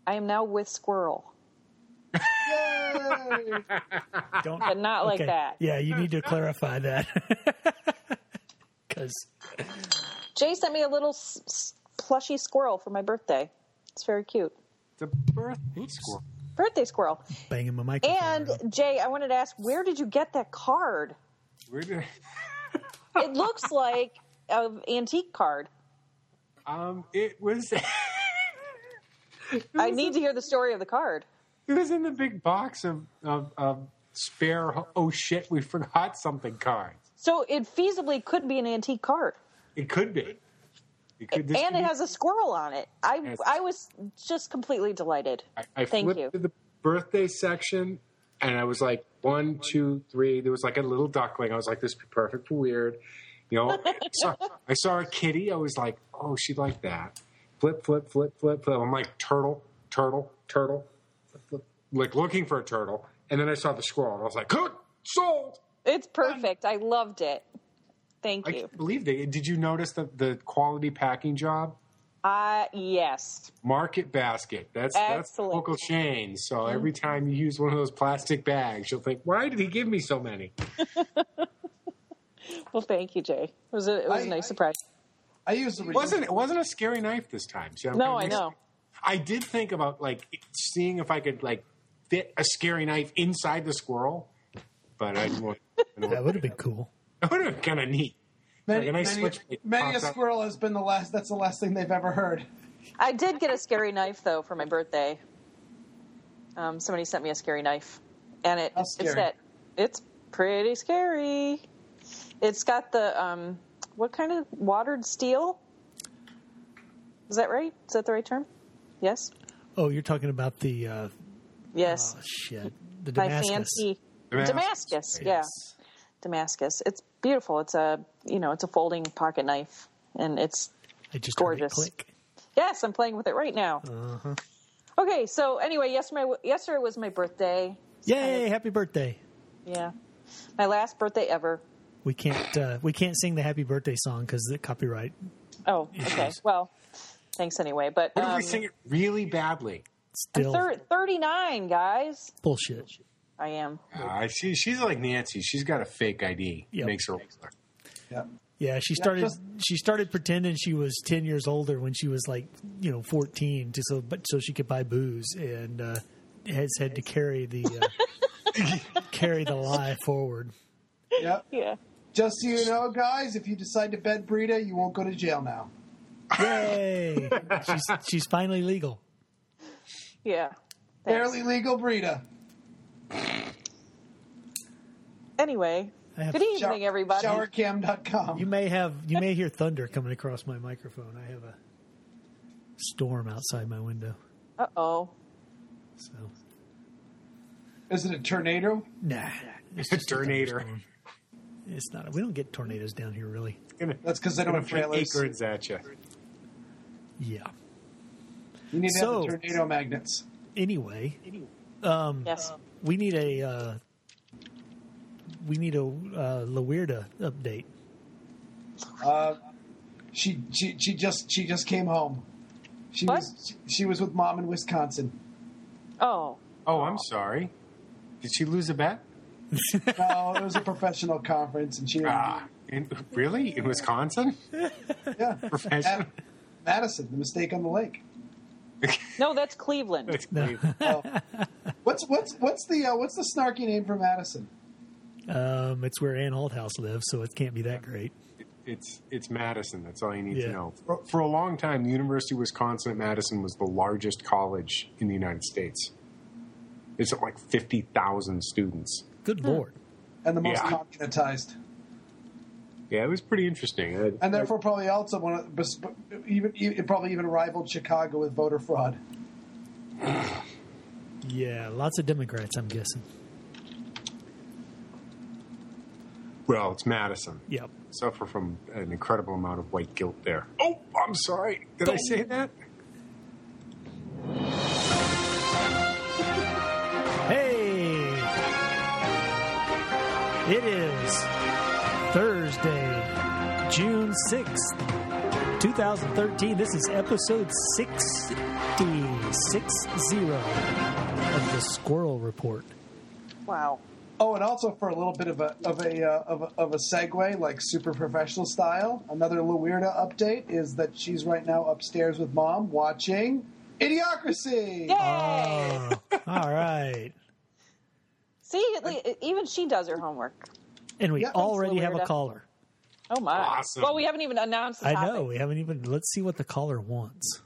I am now with Squirrel. Yay! But not like that. Yeah, you need to clarify that. Because Jay sent me a little plushy squirrel for my birthday. It's very cute. The birthday squirrel. Birthday squirrel. banging my microphone. And Jay, I wanted to ask, where did you get that card? Where did It looks like an antique card. it was. I need to hear the story of the card. It was in the big box of spare. Oh shit, we forgot something cards. So it feasibly could be an antique card. It could be. And it has a squirrel on it. I was just completely delighted. I Thank flipped you. to the birthday section, and I was like, 1, 2, 3. There was like a little duckling. I was like, this would be perfect for weird. You know, I saw a kitty. I was like, oh, she'd like that. Flip, flip, flip, flip, flip. I'm like, turtle, turtle, turtle. Flip, flip. Like looking for a turtle. And then I saw the squirrel, and I was like, good, sold. It's perfect. I loved it. Thank I you. can't believe they. Did you notice the quality packing job? Yes. Market Basket. That's the local chain. So every time you use one of those plastic bags, you'll think, why did he give me so many? Well, thank you, Jay. It was a nice surprise. I used the It wasn't a scary knife this time. See, No, I know. I did think about like seeing if I could like fit a scary knife inside the squirrel, but I didn't want. that would have been cool. That would have been kind of neat. Many Like a nice switch pops out. squirrel has been that's the last thing they've ever heard. I did get a scary knife, though, for my birthday. Somebody sent me a scary knife. And How scary? it's pretty scary. It's got the, what kind of watered steel? Is that right? Is that the right term? Yes? Oh, you're talking about the Yes. oh shit, the My Damascus. fancy Damascus. Damascus. Yeah. Damascus. It's beautiful. It's a folding pocket knife, and it's I just gorgeous. heard it click. Yes, I'm playing with it right now. Uh-huh. Okay, so anyway, yesterday was my birthday. Yay! Happy birthday! Yeah, my last birthday ever. We can't sing the happy birthday song because the copyright. Oh, okay. Well, thanks anyway. But What if we sing it really badly? Still I'm 39, guys. bullshit. I am. She's like Nancy. She's got a fake ID. Yep. Makes her. Yeah. Yeah, she started pretending she was 10 years older when she was like 14, so she could buy booze, and has had to carry the carry the lie forward. Yep. Yeah. Just so you know, guys, if you decide to bed Brita, you won't go to jail now. Yay! she's finally legal. Yeah. Thanks. Barely legal Brita. Anyway, good evening, everybody. Showercam.com. You may hear thunder coming across my microphone. I have a storm outside my window. Uh-oh. So Is it a tornado? nah, It's a tornado. It's not. We don't get tornadoes down here, really. That's because they don't have trailers. Acorns at you. Yeah. You need to So- have the tornado magnets. Anyway, Yes. we need a La Weirda update. She just came home. She was with Mom in Wisconsin. Oh. Oh, I'm sorry. Did she lose a bet? No, it was a professional conference, and she Really? In Wisconsin? yeah, Professional? Madison, the mistake on the lake. No, that's Cleveland. That's Cleveland. Oh. What's the snarky name for Madison? It's where Ann Althouse lives, so it can't be that great. It's Madison. That's all you need Yeah. to know. For a long time, the University of Wisconsin at Madison was the largest college in the United States. It's at like 50,000 students. Good Lord. And the most Yeah. communitized. Yeah, it was pretty interesting. And therefore, probably also probably even rivaled Chicago with voter fraud. Yeah, lots of Democrats, I'm guessing. Well, it's Madison. Yep. Suffer from an incredible amount of white guilt there. Oh, I'm sorry. Did I say that? Hey! It is Thursday, June 6th, 2013. This is episode 60 of the Squirrel Report. Wow. Oh, and also for a little bit of a segue, like super professional style, another little weirdo update is that she's right now upstairs with Mom watching Idiocracy. Yay! Oh, all right. See, even she does her homework. And we Yeah, already thanks, have a Loretta. caller. Oh my! Awesome. Well, we haven't even announced the I topic. know. We haven't even. Let's see what the caller wants.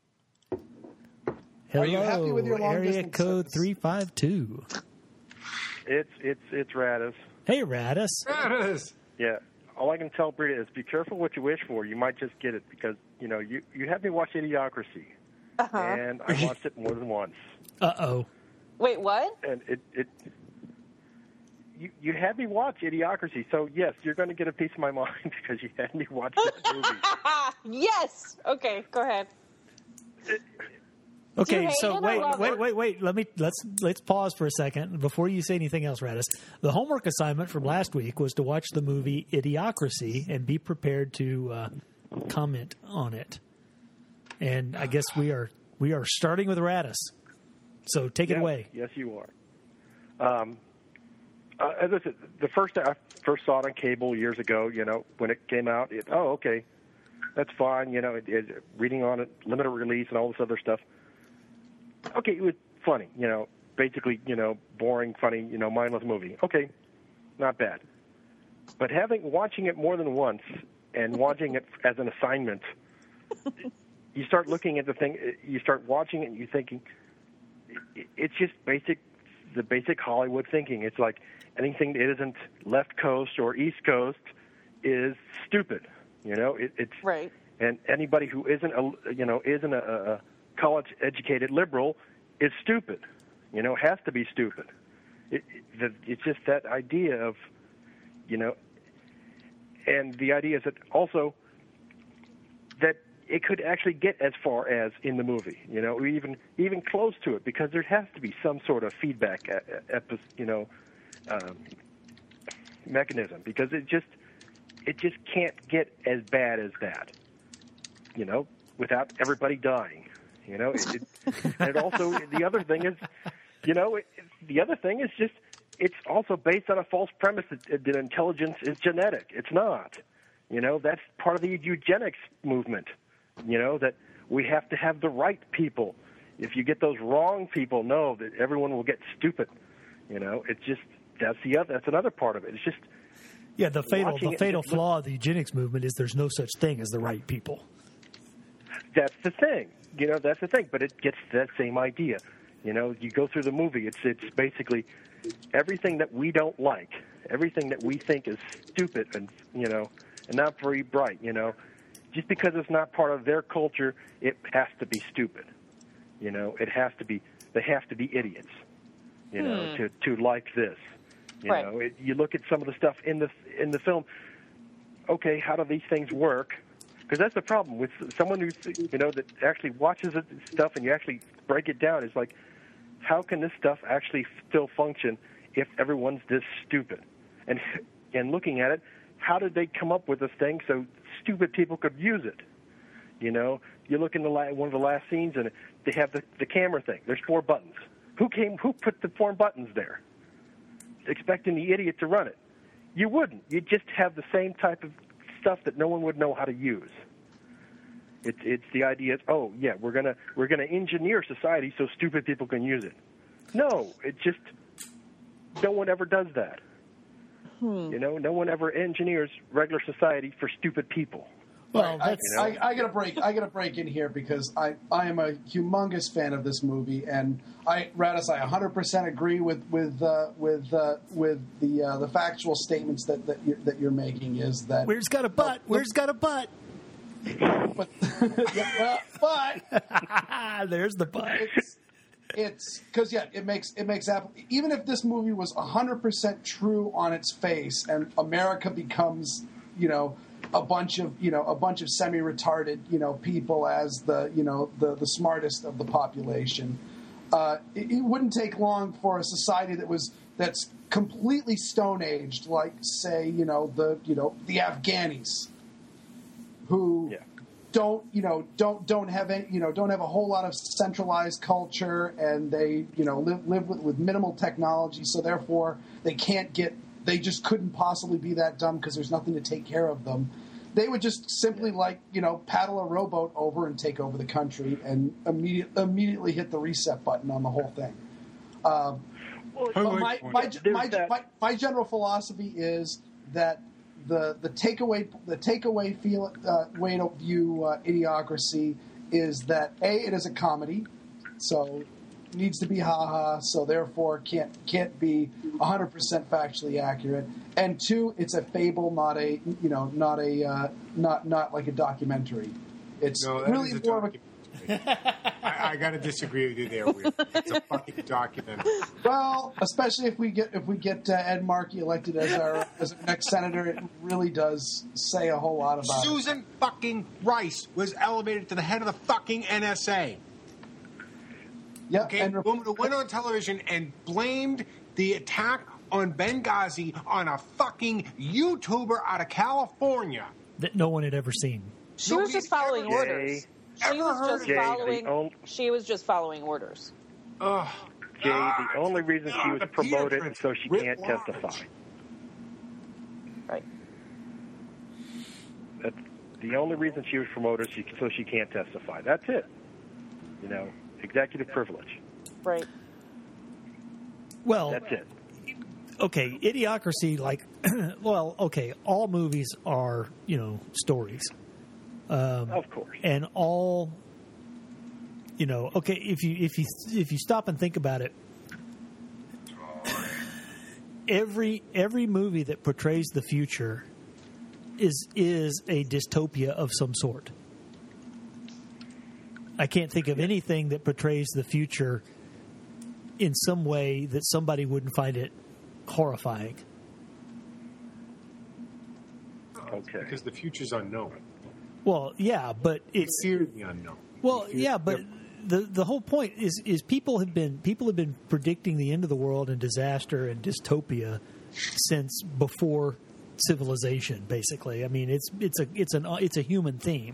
Hello, Are you happy with your long area distance code service? 352. It's Radis. Hey, Radis. There it is. Yeah. All I can tell Brita is be careful what you wish for. You might just get it because, you had me watch Idiocracy. Uh-huh. And I watched it more than once. Uh-oh. Wait, what? And you had me watch Idiocracy. So, yes, you're going to get a piece of my mind because you had me watch that movie. Yes. Okay, go ahead. Okay, hate so it or love it? wait. Let's pause for a second before you say anything else, Radis. The homework assignment from last week was to watch the movie Idiocracy and be prepared to comment on it. And I guess we are starting with Radis. So take it away. Yes, you are. As I said, I first saw it on cable years ago. When it came out, okay, that's fine. Reading on it, limited release, and all this other stuff. Okay, it was funny. Basically, boring, funny, mindless movie. Okay, not bad. But watching it more than once and watching it as an assignment, you start looking at the thing. You start watching it, and you're thinking, it's just the basic Hollywood thinking. It's like anything that isn't left coast or east coast is stupid. It's Right. And anybody who isn't a college-educated liberal is stupid. Has to be stupid. It's just that idea of, and the idea is that also that it could actually get as far as in the movie, or even close to it, because there has to be some sort of feedback, mechanism, because it just can't get as bad as that, without everybody dying. And also the other thing is, just it's also based on a false premise that intelligence is genetic. It's not. That's part of the eugenics movement. That we have to have the right people. If you get those wrong people, no, that everyone will get stupid. It's just that's another part of it. It's just The fatal flaw of the eugenics movement is there's no such thing as the right people. That's the thing. That's the thing. But it gets that same idea. You go through the movie. It's basically everything that we don't like, everything that we think is stupid and and not very bright. Just because it's not part of their culture, it has to be stupid. It has to be. They have to be idiots. To like this. Right. You look at some of the stuff in the film. Okay, how do these things work? Because that's the problem with someone who that actually watches stuff and you actually break it down. Is like, how can this stuff actually still function if everyone's this stupid? And looking at it, how did they come up with this thing so stupid people could use it? You look in one of the last scenes and they have the camera thing. There's 4 buttons. Who put the 4 buttons there? Expecting the idiot to run it. You wouldn't. You'd just have the same type of stuff that no one would know how to use. It's the idea of, we're gonna engineer society so stupid people can use it. No, it just no one ever does that. No one ever engineers regular society for stupid people. Well, I got to break in here because I am a humongous fan of this movie, and Radis, I 100% agree with the factual statements that you're making. Is that where's got a butt? Where's got a butt? But There's the butt. It's because it makes even if this movie was 100% true on its face, and America becomes a bunch of semi-retarded people as the smartest of the population, it wouldn't take long for a society that's completely stone aged, like say the Afghanis, who don't have any, don't have a whole lot of centralized culture, and they live with minimal technology, so therefore they just couldn't possibly be that dumb because there's nothing to take care of them. They would just simply paddle a rowboat over and take over the country and immediately hit the reset button on the whole thing. My general philosophy is that the takeaway way to view Idiocracy is that it is a comedy, so it needs to be ha-ha, so therefore can't be 100% factually accurate, and 2, it's a fable, not like a documentary. It's really more of a. I got to disagree with you there, Will. It's a fucking documentary. Well, especially if we get Ed Markey elected as our next senator, it really does say a whole lot about Susan fucking Rice was elevated to the head of the fucking NSA. Yeah, okay, and woman who went on television and blamed the attack on Benghazi on a fucking YouTuber out of California that no one had ever seen. She was just following orders. She was just following orders. Jay, the only reason she was promoted is so she can't testify. Right. That's the only reason she was promoted, so she can't testify. That's it. Executive privilege. Right. Well, that's it. Okay, Idiocracy, all movies are, stories. Of course. And all, if you stop and think about it, every movie that portrays the future is a dystopia of some sort. I can't think of anything that portrays the future in some way that somebody wouldn't find it horrifying. Okay. Because the future's unknown. Well, yeah, but it's fear the unknown. Well, yeah, but the whole point is people have been predicting the end of the world and disaster and dystopia since before civilization. Basically, I mean, it's a human theme.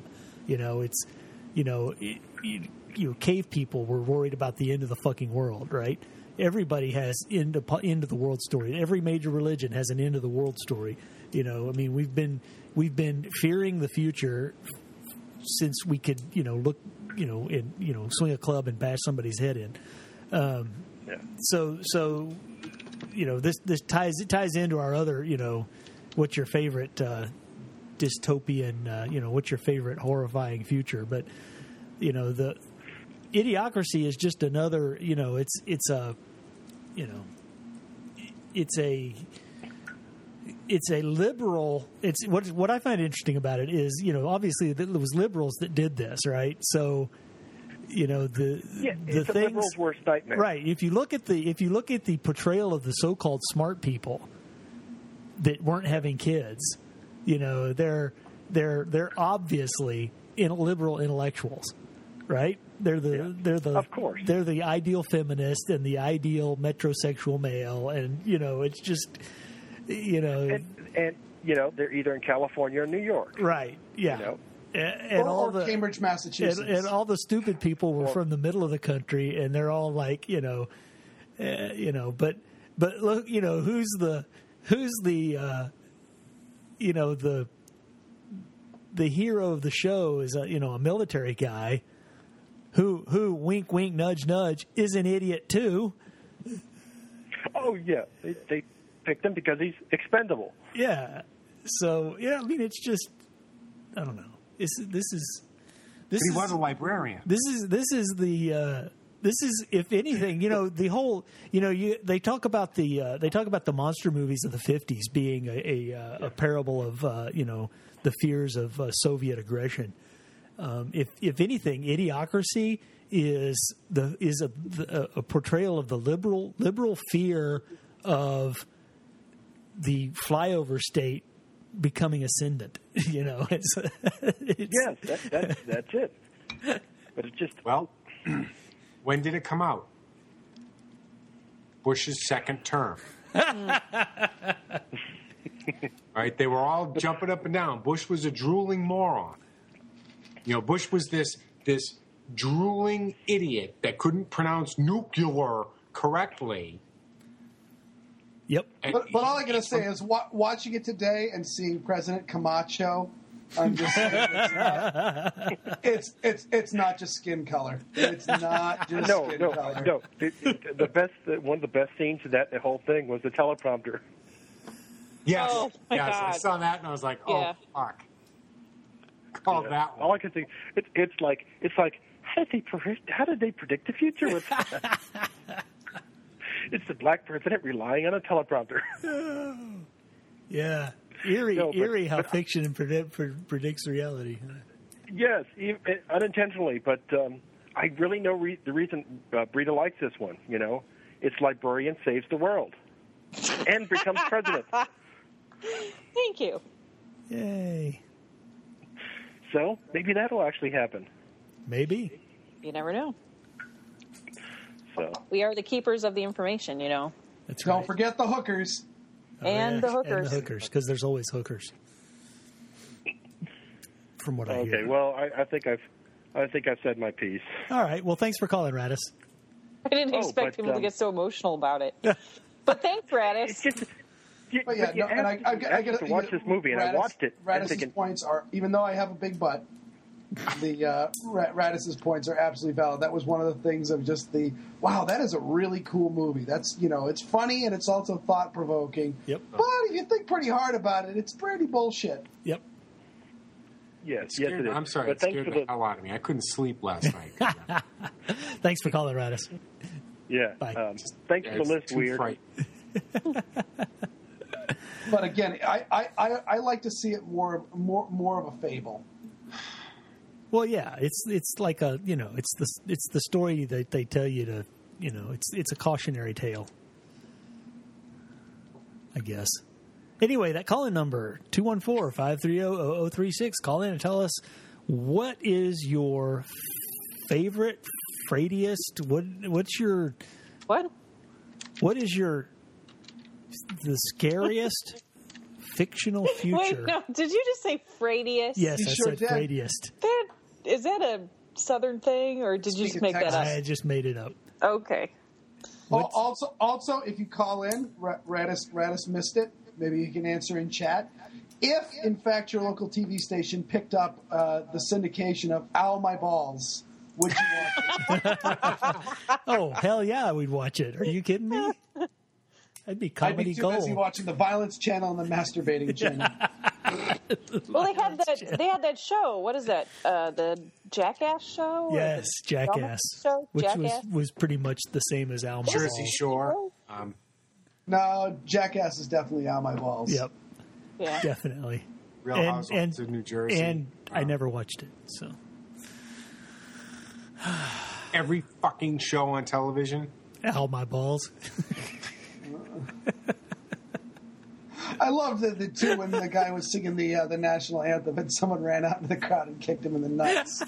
Cave people were worried about the end of the fucking world, right? Everybody has end of the world story. Every major religion has an end of the world story. We've been fearing the future since we could, swing a club and bash somebody's head in. So this ties into our other, what's your favorite dystopian, what's your favorite horrifying future? But the Idiocracy is just another, it's a liberal. It's what I find interesting about it is, obviously it was liberals that did this, right? So, the it's a liberal's worst nightmare, right? If you look at the portrayal of the so-called smart people that weren't having kids, they're obviously liberal intellectuals, right? Of course they're the ideal feminist and the ideal metrosexual male, and it's just. And they're either in California or New York, right? Yeah, or Cambridge, Massachusetts, and all the stupid people were from the middle of the country, and they're all like, but look, who's the hero of the show is a military guy who wink wink nudge nudge is an idiot too. Oh yeah, they picked him because he's expendable. Yeah. So it's just I don't know. This is he was a librarian. This is if anything, the whole they talk about the monster movies of the 50s being a parable of the fears of Soviet aggression. If anything, Idiocracy is a portrayal of the liberal fear of the flyover state becoming ascendant. Yes, that's it. But it's just when did it come out? Bush's second term. Right? They were all jumping up and down. Bush was a drooling moron. Bush was this drooling idiot that couldn't pronounce nuclear correctly. Yep. But all I gotta say is watching it today and seeing President Camacho, I'm just saying it's not just skin color. It's not just skin color. No. One of the best scenes of the whole thing was the teleprompter. Yes, Oh, my yes, God. I saw that and I was like, oh Yeah. fuck. Call that one. All I can think it's like how did they predict the future with that? It's the black president relying on a teleprompter. Yeah. Eerie how but fiction predicts reality. Yes, unintentionally, but I really know the reason Brita likes this one. It's librarian saves the world and becomes president. Thank you. Yay. So maybe that'll actually happen. Maybe. You never know. So We are the keepers of the information, That's Don't right. forget the hookers. And the hookers. And the hookers, because there's always hookers. From what I hear. okay, well, I think I've said my piece. All right. Well, thanks for calling, Radis. I didn't Oh, expect but, people to get so emotional about it. But thanks, Radis. It's just. But yeah, no, and I got to watch this movie, and I watched it. and Radis's thinking, points are, even though I have a big butt, the Radis's points are absolutely valid. That was one of the things of just wow, that is a really cool movie. That's it's funny and it's also thought provoking. Yep. But if you think pretty hard about it, it's pretty bullshit. Yep. yes, it is. I'm sorry, But it thanks scared for the hell out of me. I couldn't sleep last night. Thanks for calling, Radis. Yeah. Bye. Thanks for the It's list, too Weird. frightening. But again, I like to see it more of a fable. Well, yeah, it's like a it's the story that they tell you to it's a cautionary tale, I guess. Anyway, that call-in number 214-530-0036. Call in and tell us what is your favorite, fraidiest. What's your What? what is your the scariest fictional future? Wait, no. Did you just say fraidiest? Yes, You I sure said did. fraidiest. Is that a Southern thing, or did you Speak just of make that Texas. up? I just made it up. Okay. Also, if you call in, Radis missed it. Maybe you can answer in chat. If, in fact, your local TV station picked up the syndication of Ow My Balls, would you watch it? Oh, hell yeah, we'd watch it. Are you kidding me? That'd be I'd comedy be too gold. busy watching the violence channel and the masturbating channel. Well, they had that show. What is that? The Jackass show? Or Yes, the Jackass, drama show? which Jackass? was pretty much the same as Alma. Jersey Shore. No, Jackass is definitely Ow My Balls. Yep, Yeah. definitely. Real Housewives of New Jersey. And I never watched it, so Every fucking show on television. Ow my balls. I loved the two when the guy was singing the national anthem and someone ran out into the crowd and kicked him in the nuts.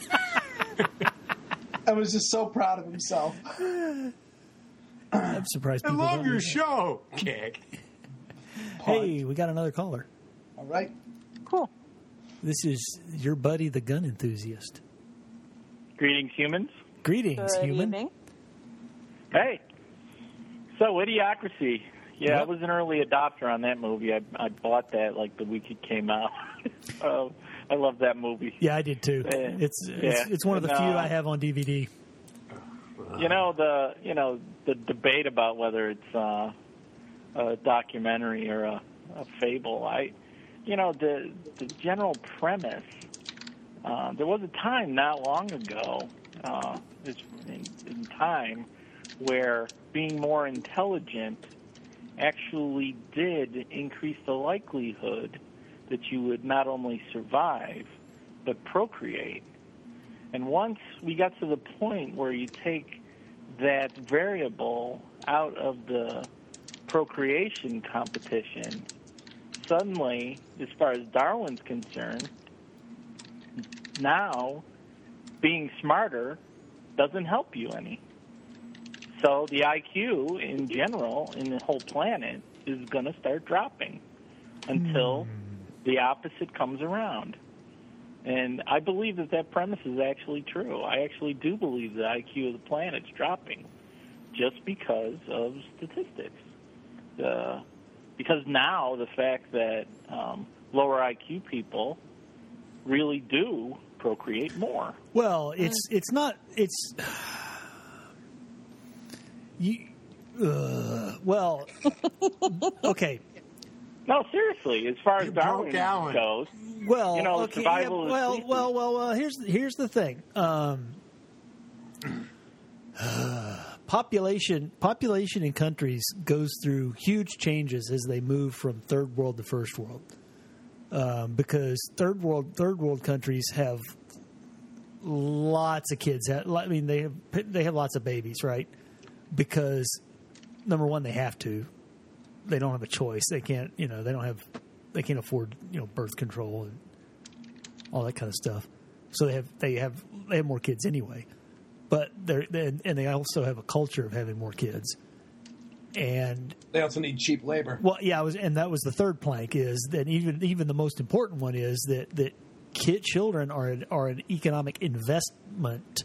I was just so proud of himself. I'm surprised I people love don't your do that. show, Kick. Hey, we got another caller. All right. Cool. This is your buddy, the gun enthusiast. Greetings, humans. Greetings, Good human. evening. Hey. So, Idiocracy. Yeah, Yep. I was an early adopter on that movie. I bought that like the week it came out. I love that movie. Yeah, I did too. Yeah. It's one of the And, few I have on DVD. The debate about whether it's a documentary or a fable. The general premise. There was a time not long ago, in time, where being more intelligent actually did increase the likelihood that you would not only survive but procreate. And once we got to the point where you take that variable out of the procreation competition, suddenly, as far as Darwin's concerned, now being smarter doesn't help you any. So the IQ in general in the whole planet is going to start dropping until the opposite comes around. And I believe that premise is actually true. I actually do believe the IQ of the planet's dropping just because of statistics. Because now the fact that lower IQ people really do procreate more. Well, it's not well, okay. No, seriously. As far as Darwin goes, well, okay, survival. Yeah, well. Here's the thing. Population in countries goes through huge changes as they move from third world to first world. Because third world countries have lots of kids. I mean, they have lots of babies, right? Because number one, they have to. They don't have a choice. They can't. They can't afford birth control and all that kind of stuff. So they have more kids anyway. But they also have a culture of having more kids. And they also need cheap labor. Well, yeah, and that was the third plank, is that even the most important one is that children are an economic investment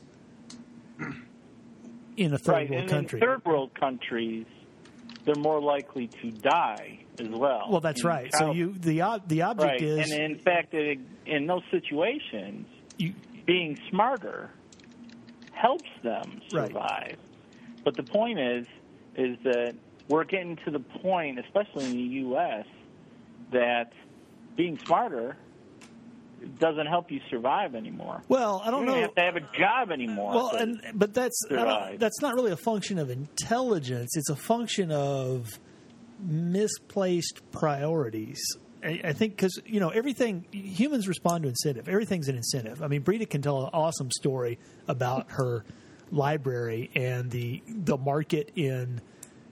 in a third world country. In third world countries, they're more likely to die as well. Well, that's right. So the object right. is, and in fact, in those situations, being smarter helps them survive. Right. But the point is that we're getting to the point, especially in the U.S., that being smarter doesn't help you survive anymore. Well, I don't know. You don't have to have a job anymore. Well, but that's not really a function of intelligence. It's a function of misplaced priorities. I think because everything, humans respond to incentive. Everything's an incentive. I mean, Brita can tell an awesome story about her library and the market in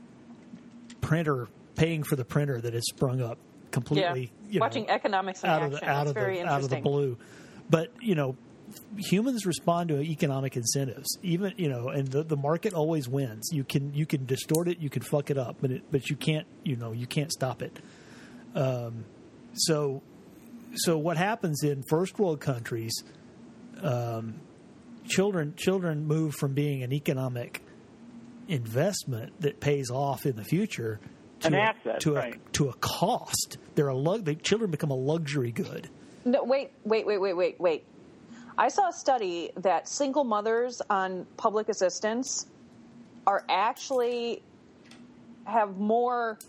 paying for the printer that has sprung up completely. Yeah. Watching economics in action. That's very interesting. Out of the blue. But humans respond to economic incentives. Even and the market always wins. You can distort it, you can fuck it up, but you can't stop it. So what happens in first world countries? Children move from being an economic investment that pays off in the future to an asset, to a cost. Children become a luxury good. No, wait. I saw a study that single mothers on public assistance are actually have more.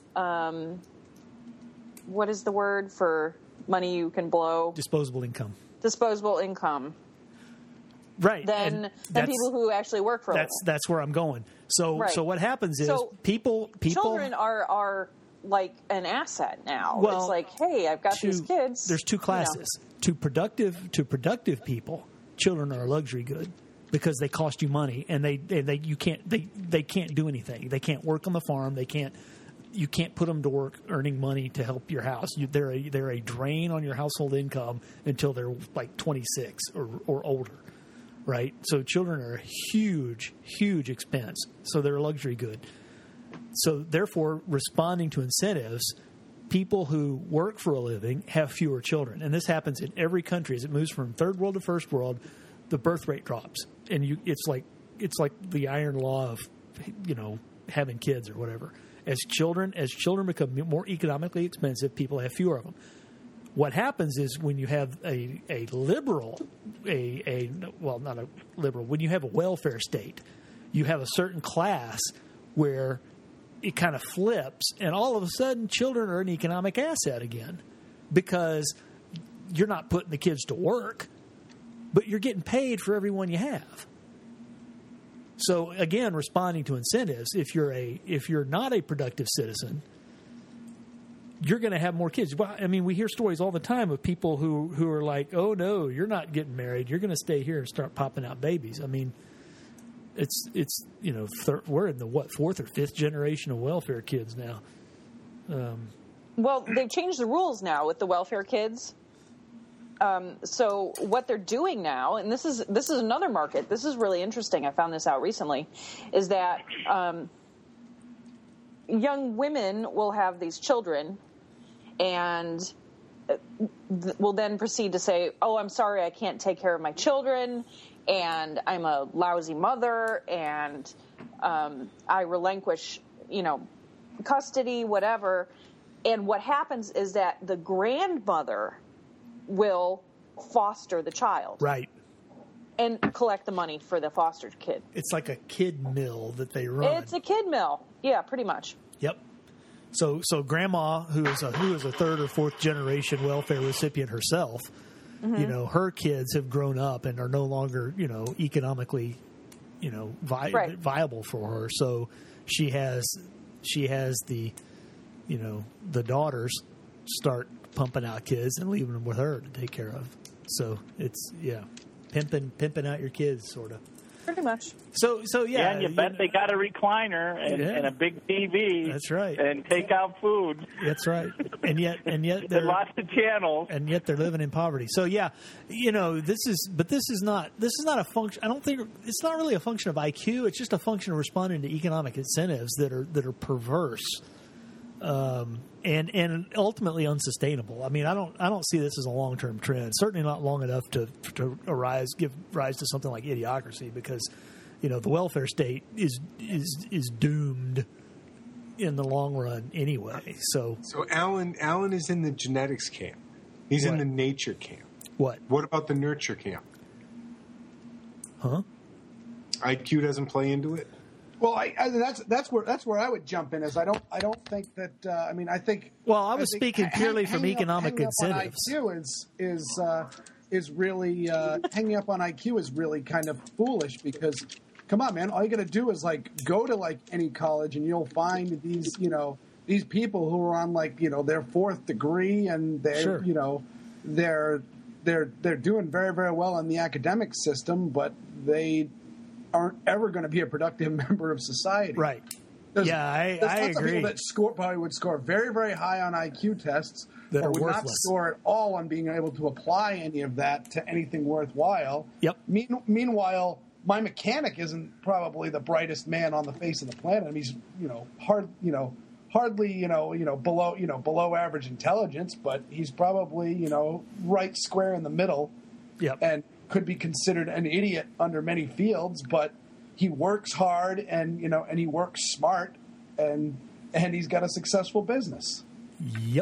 What is the word for money you can blow? Disposable income. Right. Than people who actually work for a living. That's where I'm going. So what happens is people children are like an asset now. Well, it's like, hey, I've got these kids. There's two classes. To productive people, children are a luxury good because they cost you money and they can't do anything. They can't work on the farm. You can't put them to work earning money to help your house. They're a drain on your household income until they're like 26 or older. Right? So children are a huge, huge expense. So they're a luxury good. So therefore, responding to incentives, people who work for a living have fewer children. And this happens in every country. As it moves from third world to first world, the birth rate drops. And it's like the iron law of, having kids or whatever. As children become more economically expensive, people have fewer of them. What happens is when you have when you have a welfare state, you have a certain class where it kind of flips, and all of a sudden children are an economic asset again because you're not putting the kids to work, but you're getting paid for everyone you have. So again, responding to incentives, if you're not a productive citizen, you're going to have more kids. Well, I mean, we hear stories all the time of people who are like, "Oh no, you're not getting married. You're going to stay here and start popping out babies." I mean, we're in the fourth or fifth generation of welfare kids now. Well, they've changed the rules now with the welfare kids. So what they're doing now, and this is another market. This is really interesting. I found this out recently, is that young women will have these children, and will then proceed to say, "Oh, I'm sorry, I can't take care of my children, and I'm a lousy mother, and I relinquish, custody, whatever." And what happens is that the grandmother will foster the child, right, and collect the money for the foster kid. It's like a kid mill that they run. It's a kid mill, yeah, pretty much. Yep. So Grandma, who is a third or fourth generation welfare recipient herself, her kids have grown up and are no longer, economically, viable for her. So she has the, the daughters start pumping out kids and leaving them with her to take care of. So it's pimping out your kids, sort of. Pretty much. So yeah. And you bet they got a recliner and a big TV. That's right. And take out food. That's right. And yet there are lots of channels. And yet they're living in poverty. So yeah, this is not a function. I don't think it's not really a function of IQ. It's just a function of responding to economic incentives that are perverse. And ultimately unsustainable. I mean, I don't see this as a long-term trend. Certainly not long enough to give rise to something like idiocracy, because the welfare state is doomed in the long run anyway. So Alan is in the genetics camp. He's in the nature camp. What about the nurture camp? Huh? IQ doesn't play into it. Well, that's where I would jump in. Is I don't think that. I think. Well, I was speaking purely from economic incentives. Is really hanging up on IQ is really kind of foolish, because, come on, man, all you got to do is go to any college and you'll find these these people who are on their fourth degree, and they're they're doing very, very well in the academic system, but they aren't ever going to be a productive member of society. Right. There's I lots agree. of people that probably would score very, very high on IQ tests, that or are would worthless. not score at all on being able to apply any of that to anything worthwhile. Yep. Meanwhile, my mechanic isn't probably the brightest man on the face of the planet. I mean, he's hardly below average intelligence, but he's probably right square in the middle. Yep. And could be considered an idiot under many fields, but he works hard and he works smart, and he's got a successful business. Yep.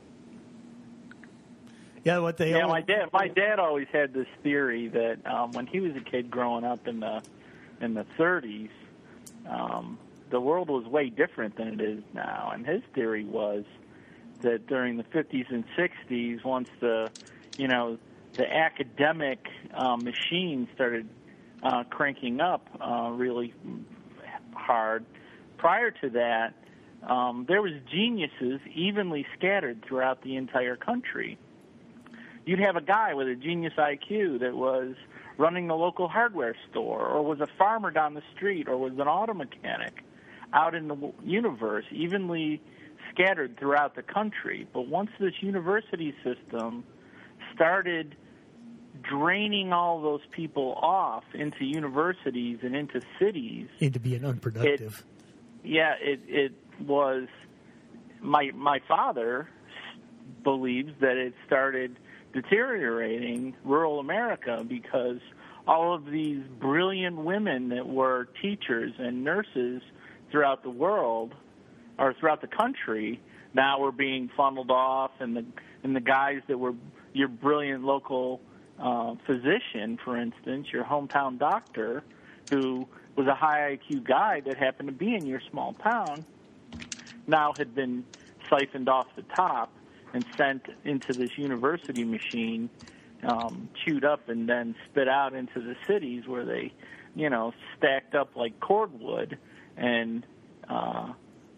Yeah, my dad always had this theory that when he was a kid growing up in the 30s, the world was way different than it is now, and his theory was that during the 50s and 60s, once the academic machine started cranking up really hard. Prior to that, there was geniuses evenly scattered throughout the entire country. You'd have a guy with a genius IQ that was running the local hardware store, or was a farmer down the street, or was an auto mechanic out in the universe, evenly scattered throughout the country. But once this university system started draining all those people off into universities and into cities, into being unproductive. It was my father believes that it started deteriorating rural America, because all of these brilliant women that were teachers and nurses throughout the world, or throughout the country, now were being funneled off, and the guys that were your brilliant local physician, for instance, your hometown doctor, who was a high IQ guy that happened to be in your small town, now had been siphoned off the top and sent into this university machine, chewed up and then spit out into the cities, where they, stacked up like cordwood, and that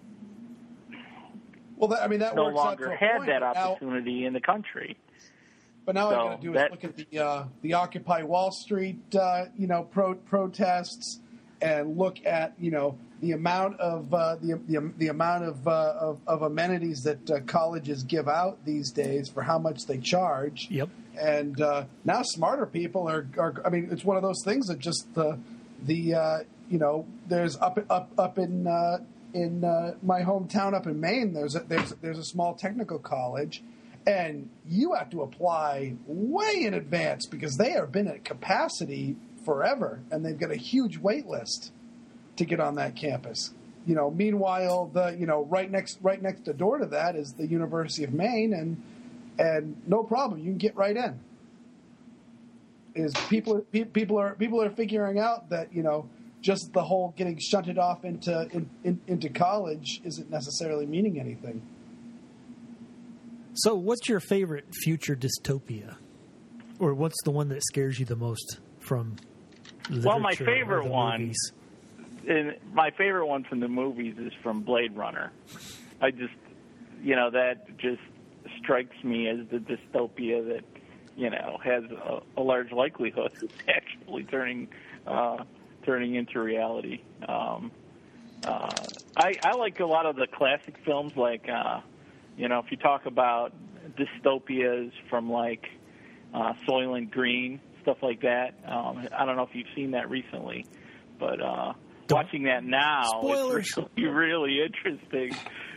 no works longer out to a had point, that opportunity in the country. But now all you got to do is look at the Occupy Wall Street, protests, and look at the amount of the amount of amenities that colleges give out these days for how much they charge. Yep. And now smarter people are. I mean, it's one of those things that just there's up in my hometown up in Maine. There's a small technical college. And you have to apply way in advance because they have been at capacity forever, and they've got a huge wait list to get on that campus. Meanwhile, right next door to that is the University of Maine, and no problem, you can get right in. People are figuring out that just the whole getting shunted off into college isn't necessarily meaning anything. So, what's your favorite future dystopia, or what's the one that scares you the most from literature? Well, my favorite one. Movies? My favorite one from the movies is from Blade Runner. I just, that just strikes me as the dystopia that, has a large likelihood of actually turning into reality. I like a lot of the classic films, like, if you talk about dystopias from like Soylent Green, stuff like that. I don't know if you've seen that recently, but watching that now, Spoilers. It's really interesting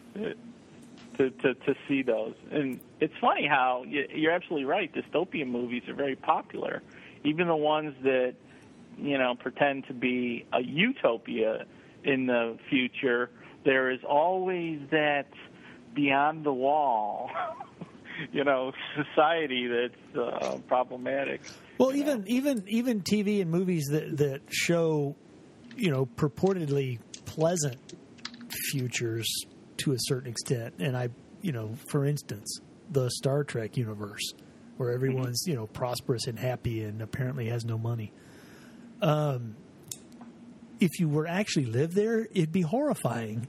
to see those. And it's funny how you're absolutely right. Dystopian movies are very popular, even the ones that pretend to be a utopia in the future. There is always that beyond the wall, society that's problematic. Well, even TV and movies that show, purportedly pleasant futures to a certain extent. And for instance, the Star Trek universe, where everyone's, prosperous and happy and apparently has no money. If you were actually live there, it'd be horrifying.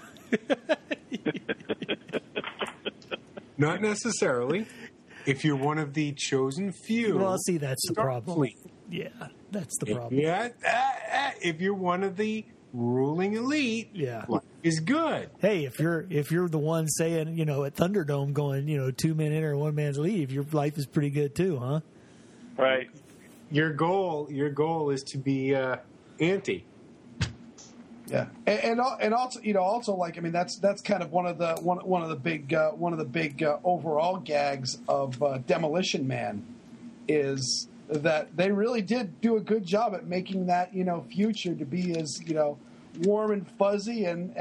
Not necessarily. If you're one of the chosen few. Well, see, that's the problem. Yeah, that's the problem. Yeah, if you're one of the ruling elite, life is good. Hey, if you're the one saying, at Thunderdome going, 2 men enter, 1 man's leave, your life is pretty good too, huh? Right. Your goal is to be anti. Yeah, and also like that's kind of one of the big overall gags of Demolition Man is that they really did do a good job at making that future to be as warm and fuzzy and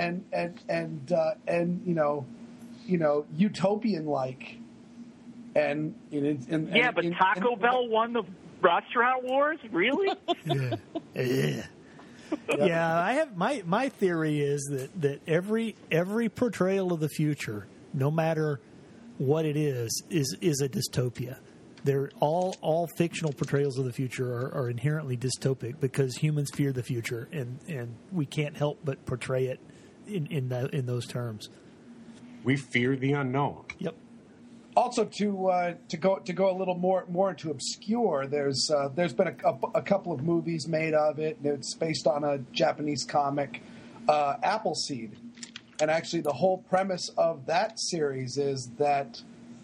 utopian like and but Taco Bell won the restaurant wars, really? Yeah. Yeah, I have my theory is that every portrayal of the future, no matter what it is a dystopia. They're all fictional portrayals of the future are inherently dystopic because humans fear the future and we can't help but portray it in those terms. We fear the unknown. Yep. Also, to go a little more into obscure, there's been a couple of movies made of it. It's based on a Japanese comic, Appleseed, and actually the whole premise of that series is that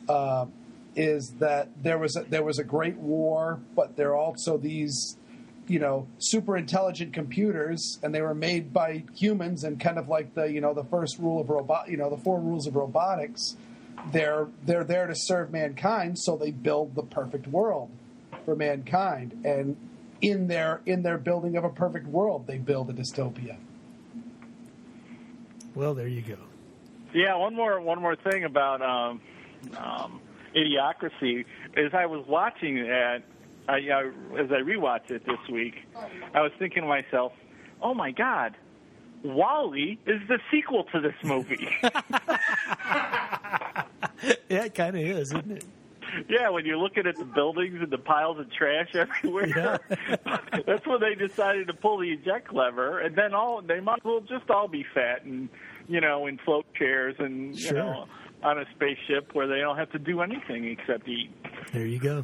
there was a great war, but there are also these super intelligent computers, and they were made by humans, and kind of like the first rule of the 4 rules of robotics. They're there to serve mankind, so they build the perfect world for mankind. And in their building of a perfect world, they build a dystopia. Well, there you go. Yeah, one more thing about Idiocracy is I was watching that. As I rewatched it this week, I was thinking to myself, "Oh my God, WALL-E is the sequel to this movie." Yeah, it kind of is, isn't it? Yeah, when you're looking at the buildings and the piles of trash everywhere, that's when they decided to pull the eject lever, and then they might as well just all be fat and in float chairs and on a spaceship where they don't have to do anything except eat. There you go.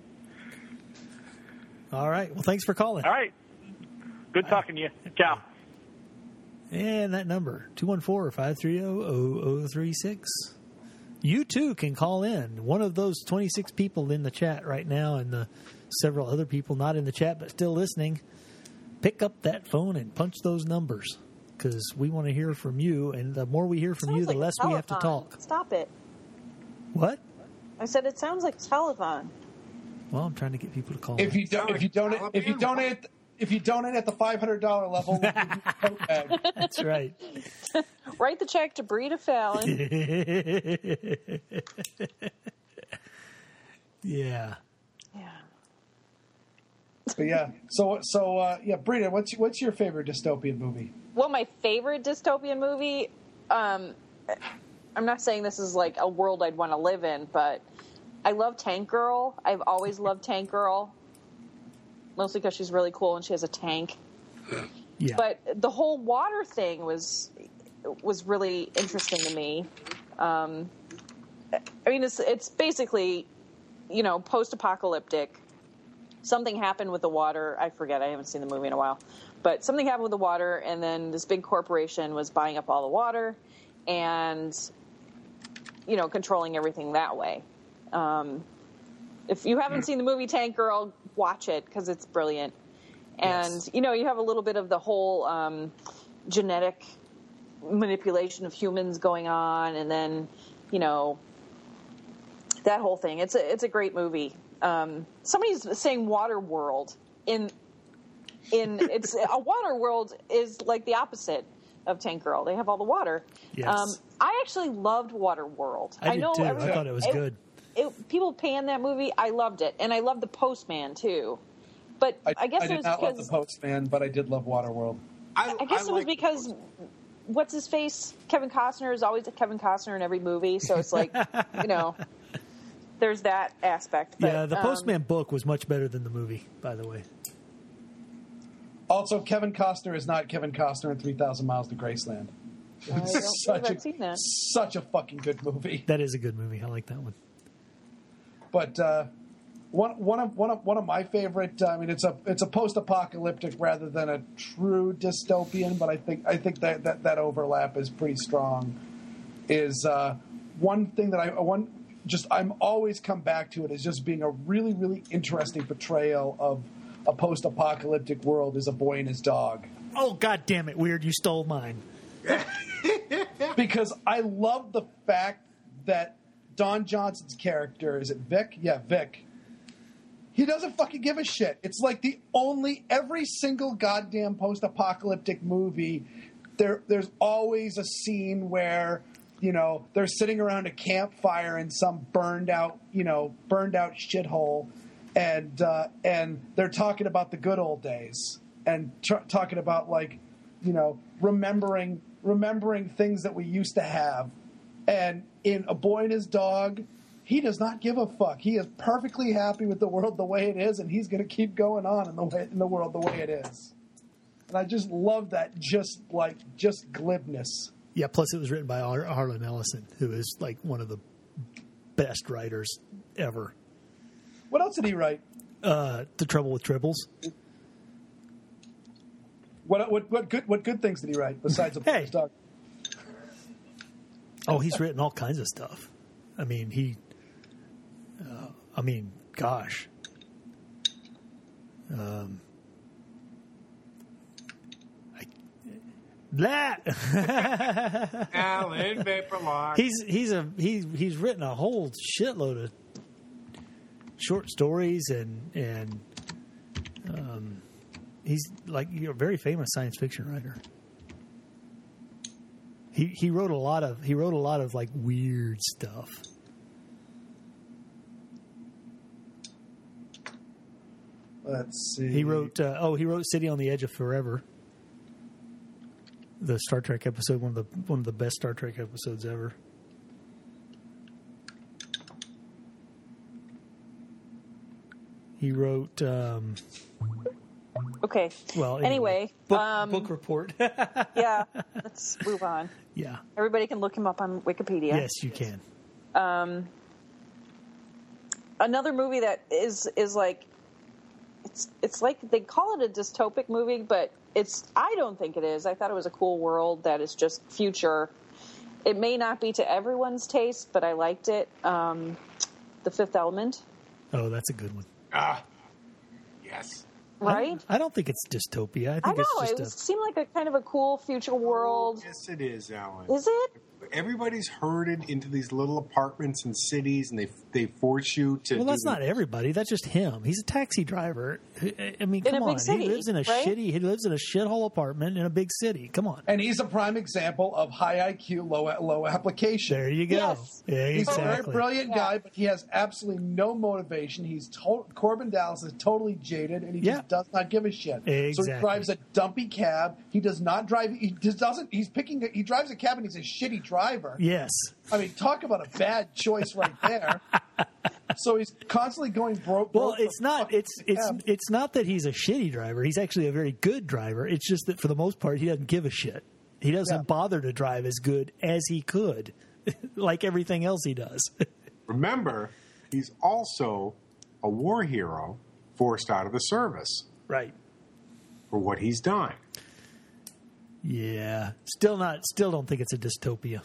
All right. Well, thanks for calling. All right. Good talking to you. Ciao. And that number, 214-530-0036. You, too, can call in. One of those 26 people in the chat right now and the several other people not in the chat but still listening, pick up that phone and punch those numbers because we want to hear from you. And the more we hear from you, the less we have to talk. Stop it. What? I said it sounds like telethon. Well, I'm trying to get people to call. If you donate at the $500 level, we'll give you a tote bag. That's right. Write the check to Brita Fallon. Yeah. Yeah. But yeah, so Brita, what's your favorite dystopian movie? Well, my favorite dystopian movie, I'm not saying this is like a world I'd want to live in, but I love Tank Girl. I've always loved Tank Girl, mostly because she's really cool and she has a tank. Yeah. But the whole water thing was really interesting to me. I mean, it's basically, post-apocalyptic. Something happened with the water. I forget. I haven't seen the movie in a while. But something happened with the water, and then this big corporation was buying up all the water and, controlling everything that way. If you haven't seen the movie Tank Girl, watch it because it's brilliant. And, Yes. You have a little bit of the whole genetic manipulation of humans going on, and then, that whole thing. It's a great movie. Somebody's saying Waterworld in it's a Waterworld is like the opposite of Tank Girl. They have all the water. Yes. I actually loved Waterworld. I did too. I thought it was good. People pan that movie. I loved it, and I loved The Postman too. But I guess it was not love because The Postman, but I did love Waterworld. I guess it was because what's his face? Kevin Costner is always a Kevin Costner in every movie, so it's like there's that aspect. But, Yeah, the Postman book was much better than the movie, by the way. Also, Kevin Costner is not Kevin Costner in 3,000 Miles to Graceland. I don't believe I've seen that. Such a fucking good movie. That is a good movie. I like that one. But one of my favorite. I mean, it's a post-apocalyptic rather than a true dystopian. But I think that overlap is pretty strong. Is one thing that I'm always come back to it as just being a really, really interesting portrayal of a post-apocalyptic world is A Boy and His Dog. Oh, God damn it, Weird. You stole mine. Because I love the fact that Don Johnson's character, is it Vic? Yeah, Vic. He doesn't fucking give a shit. It's like every single goddamn post-apocalyptic movie, there's always a scene where, they're sitting around a campfire in some burned out shithole, and they're talking about the good old days and talking about remembering things that we used to have. And in A Boy and His Dog, he does not give a fuck. He is perfectly happy with the world the way it is, and he's going to keep going on in the world the way it is. And I just love that, just glibness. Yeah, plus it was written by Harlan Ellison, who is like one of the best writers ever. What else did he write? The Trouble with Tribbles. What good things did he write besides A Boy and His Dog? Oh, he's written all kinds of stuff. I mean, gosh. Alan Vaporlock. He's written a whole shitload of short stories and he's like a very famous science fiction writer. He wrote a lot of like weird stuff. Let's see. He wrote City on the Edge of Forever. The Star Trek episode, one of the best Star Trek episodes ever. He wrote. Okay. Well, anyway, book report. Yeah, let's move on. Yeah. Everybody can look him up on Wikipedia. Yes, you can. Another movie that is like it's like they call it a dystopic movie, but I don't think it is. I thought it was a cool world that is just future. It may not be to everyone's taste, but I liked it. The Fifth Element. Oh, that's a good one. Yes. Right? I don't think it's dystopia. I think I know. it's just It seemed like a kind of a cool future world. Yes, it is, Alan. Is it? everybody's herded into these little apartments in cities, and they force you to. Well, that's not everybody. That's just him. He's a taxi driver. I mean, In come a on. big city, He lives in a right? He lives in a shithole apartment in a big city. Come on. And he's a prime example of high IQ, low application. There you go. Yes. Yeah, He's a very exactly. brilliant guy, but he has absolutely no motivation. Corbin Dallas is totally jaded, and he Yeah. just does not give a shit. So Exactly. he drives a dumpy cab. He does not drive. He just doesn't. He drives a cab, and he's a shitty driver. Yes. I mean, talk about a bad choice right there. So he's constantly going broke. Well, broke it's the not. fucking It's cab. it's not that he's a shitty driver. He's actually a very good driver. It's just that for the most part, he doesn't give a shit. He doesn't Yeah. bother to drive as good as he could, like everything else he does. Remember, he's also a war hero forced out of the service Right. for what he's done. Yeah. Still don't think it's a dystopia.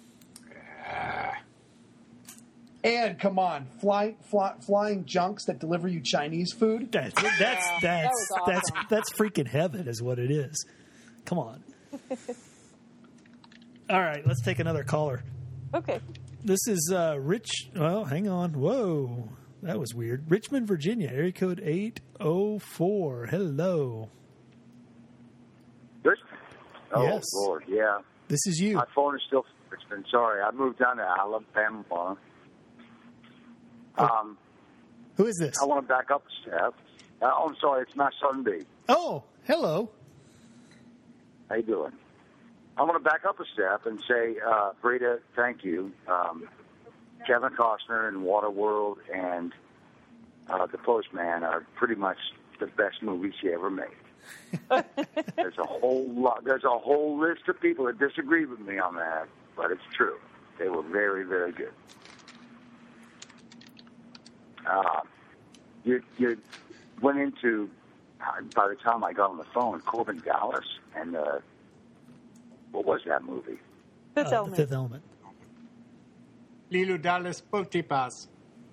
And come on, flying junks that deliver you Chinese food. That's was awesome. that's freaking heaven, is what it is. Come on. All right, let's take another caller. Okay. This is Rich. Well, hang on. Whoa, that was weird. Richmond, Virginia, area code 804. Hello. Good? Oh, Yes. Lord, yeah. This is you. My phone is still fixed. Sorry, I moved down to Alabama. Who is this? I want to back up a step. I'm sorry, it's my son B. Oh, hello. How you doing? I want to back up a step and say, Brita, thank you. Kevin Costner and Waterworld and The Postman are pretty much the best movies he ever made. There's a whole list of people that disagree with me on that, but it's true. They were very, very good. You went into, by the time I got on the phone, Corbin Dallas and what was that movie? Fifth The Element. Fifth Element. Lilo Dallas Potipas.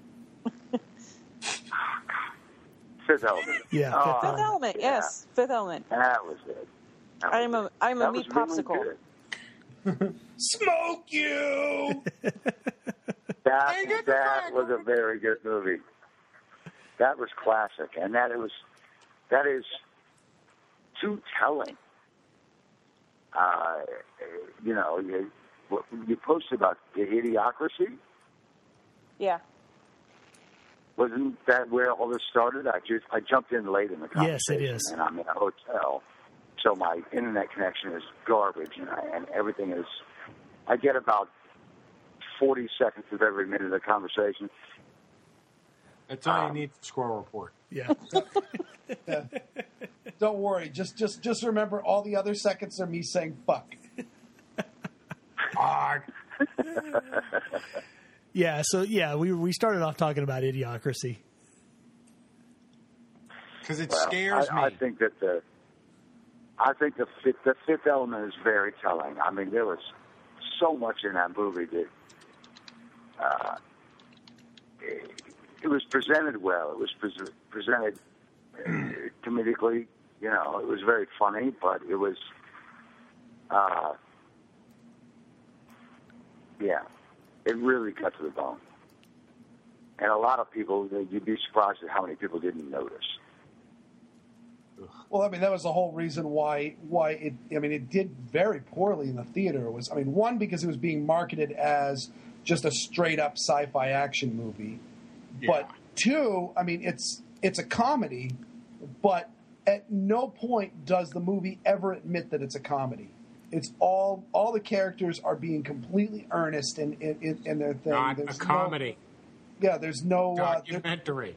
Fifth Element. Yeah, Oh, Fifth Element. yeah. Yes. Fifth Element. That was it. I'm a meat popsicle. Good. Smoke you. That was a very good movie. That was classic, and that is too telling. You posted about the Idiocracy. Yeah. Wasn't that where all this started? I jumped in late in the conversation. Yes, it is. And I'm in a hotel, so my internet connection is garbage, and everything is. I get about 40 seconds of every minute of the conversation. That's all you need for Squirrel Report. Yeah. Don't worry. Just remember, all the other seconds are me saying fuck. Yeah. So yeah, we started off talking about Idiocracy. Because it scares me. I think that the Fifth Element is very telling. I mean, there was so much in that movie that it was presented well. It was presented comedically. You know, it was very funny, but it was, it really cut to the bone. And a lot of people, you'd be surprised at how many people didn't notice. Well, I mean, that was the whole reason why it. I mean, it did very poorly in the theater. It was, I mean, one, because it was being marketed as just a straight up sci-fi action movie, but two, I mean, it's a comedy, but at no point does the movie ever admit that it's a comedy. It's all the characters are being completely earnest in their thing. Not There's a comedy. There's no Documentary.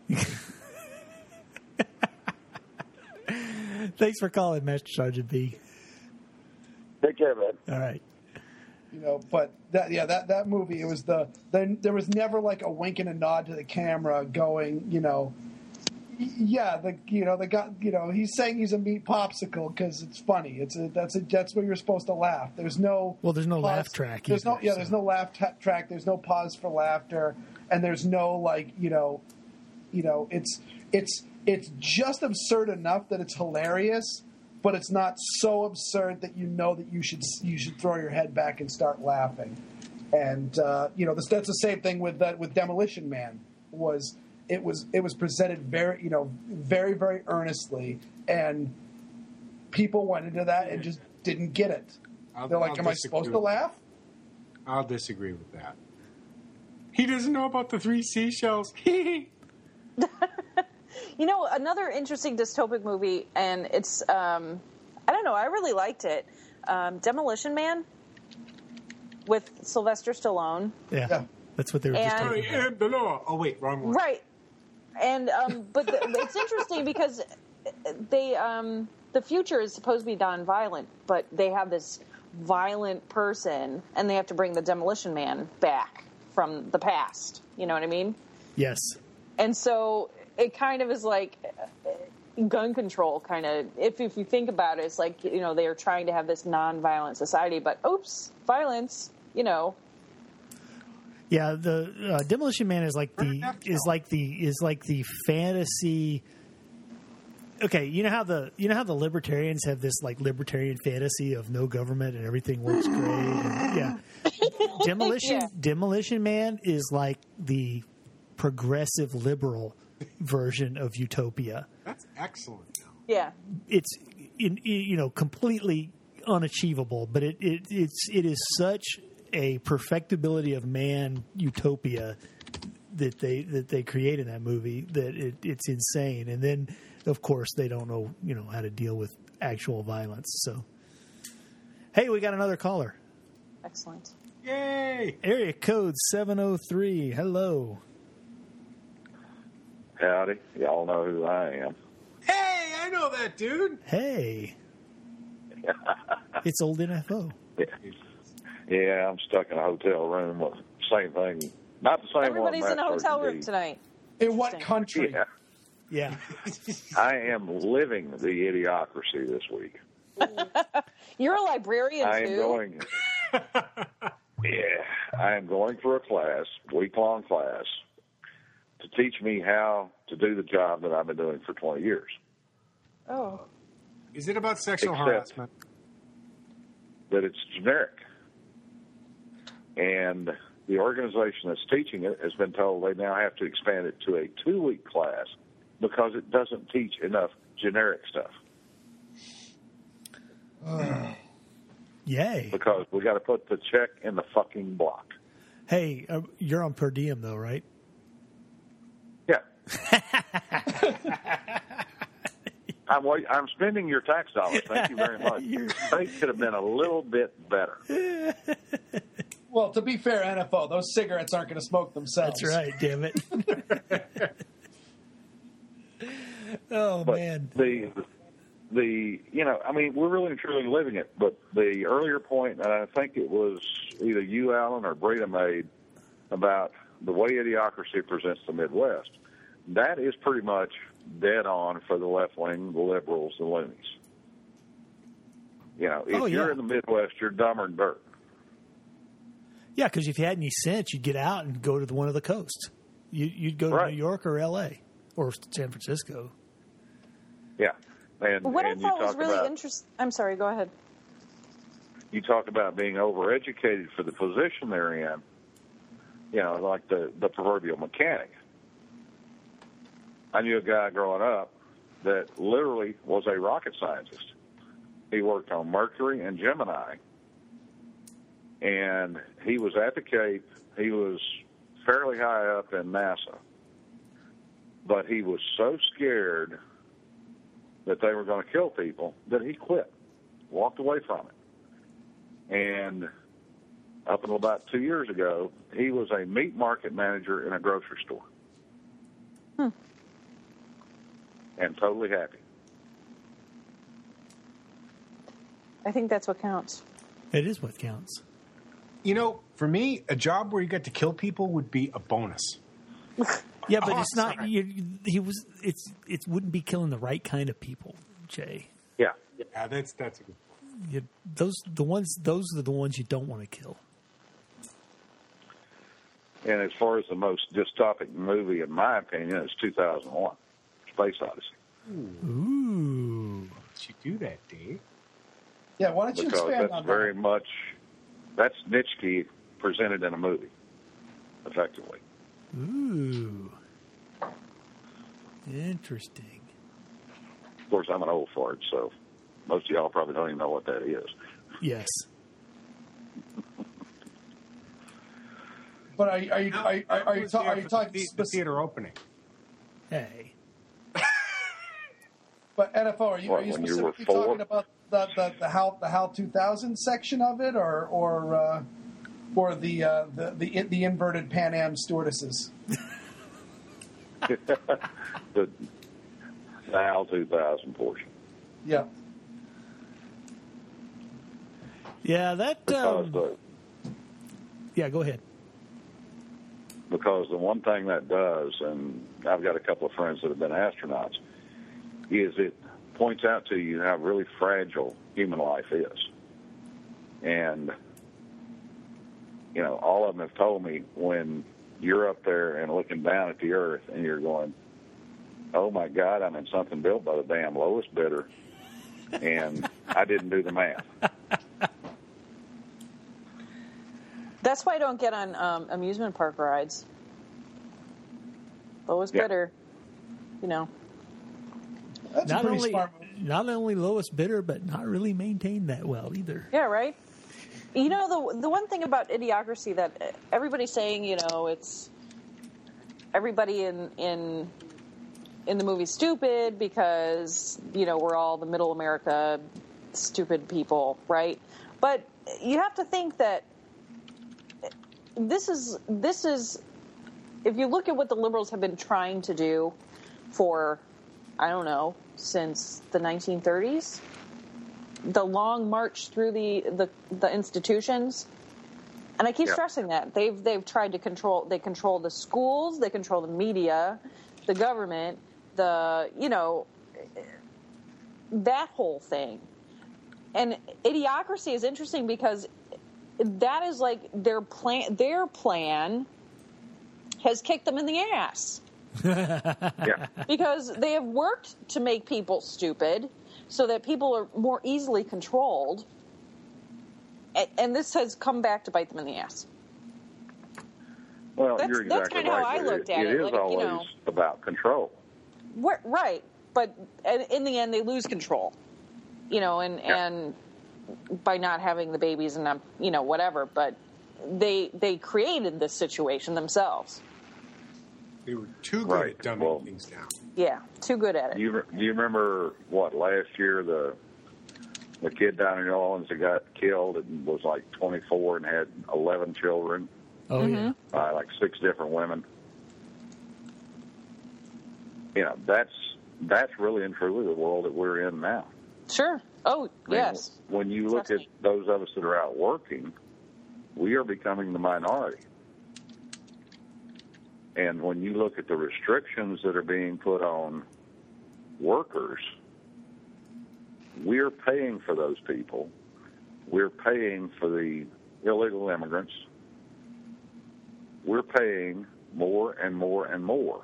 Thanks for calling, Master Sergeant B. Take care, man. All right. You know, but that movie, it was there was never like a wink and a nod to the camera going, you know, he's saying he's a meat popsicle because it's funny. That's where you're supposed to laugh. There's no laugh track. There's there's no laugh track. There's no pause for laughter, and there's no it's just absurd enough that it's hilarious, but it's not so absurd that you know that you should throw your head back and start laughing. And that's the same thing with Demolition Man. It was presented very very, very earnestly, and people went into that and just didn't get it. They're like, "Am I supposed to laugh?" I'll disagree with that. He doesn't know about the 3 seashells. Another interesting dystopic movie, and it's I don't know, I really liked it. Demolition Man with Sylvester Stallone. Yeah. That's what they were just talking about. I am the law. Oh wait, wrong one. Right. And but it's interesting because the future is supposed to be non-violent, but they have this violent person, and they have to bring the Demolition Man back from the past. You know what I mean? Yes. And so it kind of is like gun control, kind of. If you think about it, it's like they are trying to have this non-violent society, but oops, violence. Yeah, the Demolition Man is like the fantasy. Okay, you know how the libertarians have this like libertarian fantasy of no government and everything works great. And, Demolition Man is like the progressive liberal version of utopia. That's excellent. Yeah, it's completely unachievable, but it is such a perfectibility of man utopia that they create in that movie that it's insane. And then of course they don't know how to deal with actual violence. So hey, we got another caller. Excellent. Yay! Area code 703. Hello. Howdy. Y'all know who I am. Hey, I know that dude. Hey. It's old NFO. Yeah, I'm stuck in a hotel room with the same thing. Not the same Everybody's one. in a hotel room tonight. In what country? Yeah. I am living the idiocracy this week. You're a librarian, I am too. going. I am going for a class, week-long class, to teach me how to do the job that I've been doing for 20 years. Oh. Is it about sexual Except harassment? That it's generic. And the organization that's teaching it has been told they now have to expand it to a 2-week class because it doesn't teach enough generic stuff. Yay. Because we got to put the check in the fucking block. Hey, you're on per diem though, right? Yeah. I'm spending your tax dollars. Thank you very much. They could have been a little bit better. Well, to be fair, NFO, those cigarettes aren't going to smoke themselves. That's right, damn it. Oh, but man. We're really and truly living it. But the earlier point, and I think it was either you, Alan, or Breda made about the way idiocracy presents the Midwest, that is pretty much dead on for the left wing, the liberals, the loonies. If you're in the Midwest, you're dumber than dirt. Yeah, because if you had any sense, you'd get out and go to one of the coasts. You'd go to New York or L.A. or San Francisco. Yeah. And what and I thought was really interesting... I'm sorry, go ahead. You talk about being overeducated for the position they're in, like the proverbial mechanic. I knew a guy growing up that literally was a rocket scientist. He worked on Mercury and Gemini, and he was at the Cape. He was fairly high up in NASA, but he was so scared that they were going to kill people that he quit, walked away from it. And up until about 2 years ago, he was a meat market manager in a grocery store. And totally happy. I think that's what counts. It is what counts. For me, a job where you get to kill people would be a bonus. Yeah, but it's not. It wouldn't be killing the right kind of people, Jay. Yeah, that's a good. Those are the ones you don't want to kill. And as far as the most dystopic movie, in my opinion, is 2001: Space Odyssey. Ooh. you do that, Dave? Yeah, why don't you Because expand that's on very that? much, that's Nitschke presented in a movie, effectively. Ooh. Interesting. Of course, I'm an old fart, so most of y'all probably don't even know what that is. Yes. But are you talking the theater opening? Hey. But NFO, are you When you were specifically 4? talking about the HAL 2000 section of it, or the inverted Pan Am stewardesses? the HAL 2000 portion. Yeah. Yeah, that. Yeah, go ahead. Because the one thing that does, and I've got a couple of friends that have been astronauts, is it points out to you how really fragile human life is. And, you know, all of them have told me when you're up there and looking down at the Earth and you're going, oh, my God, I'm in something built by the damn lowest bidder, and I didn't do the math. That's why I don't get on amusement park rides. Lowest bidder, you know. That's a pretty smart move. Not only lowest bidder, but not really maintained that well either. Yeah, right. You know, the one thing about Idiocracy that everybody's saying, you know, it's everybody in the movie stupid because, you know, we're all the middle America stupid people, right? But you have to think that this is if you look at what the liberals have been trying to do for, I don't know, since the 1930s, the long march through the institutions, and I keep stressing that they've tried to control the schools, they control the media, the government, the, you know, that whole thing. And Idiocracy is interesting because that is like their plan has kicked them in the ass. Because they have worked to make people stupid so that people are more easily controlled. And this has come back to bite them in the ass. Well, you're exactly that's kind of right. how I looked at it. It is always about control. Right. But in the end, they lose control. You know, and by not having the babies and not, you know, whatever. But they created this situation themselves. They were too good at dumbing things down. Yeah, too good at it. Do you remember last year the kid down in New Orleans that got killed and was like 24 and had 11 children? Oh yeah, like 6 different women. You know, that's really and truly the world that we're in now. Sure. Oh, I mean, yes. When you look at those of us that are out working, we are becoming the minority. And when you look at the restrictions that are being put on workers, we're paying for those people. We're paying for the illegal immigrants. We're paying more and more and more.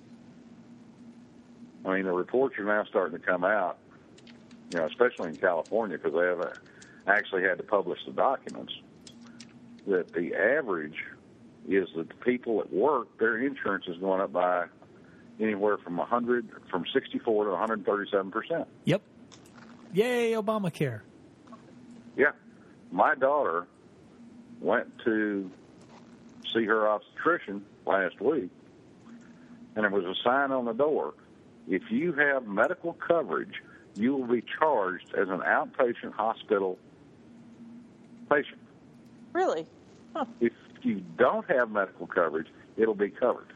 I mean, the reports are now starting to come out, you know, especially in California, because they have actually had to publish the documents, that the average is that the people at work, their insurance is going up by anywhere from 64 to 137%. Yep. Yay, Obamacare. Yeah. My daughter went to see her obstetrician last week, and there was a sign on the door, if you have medical coverage, you will be charged as an outpatient hospital patient. Really? Huh. If you don't have medical coverage, it'll be covered.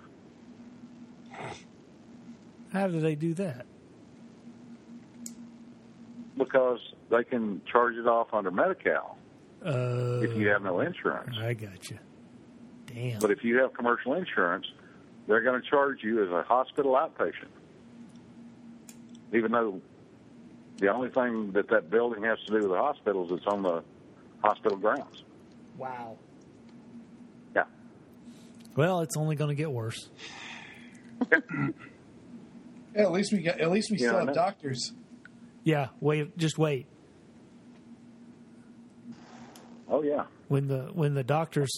How do they do that? Because they can charge it off under Medi-Cal if you have no insurance. I got you. Damn. But if you have commercial insurance, they're going to charge you as a hospital outpatient, even though the only thing that building has to do with the hospital is it's on the hospital grounds. Wow. Yeah. Well, it's only going to get worse. Yeah, at least we still have doctors. Yeah, just wait. Oh yeah. When the doctors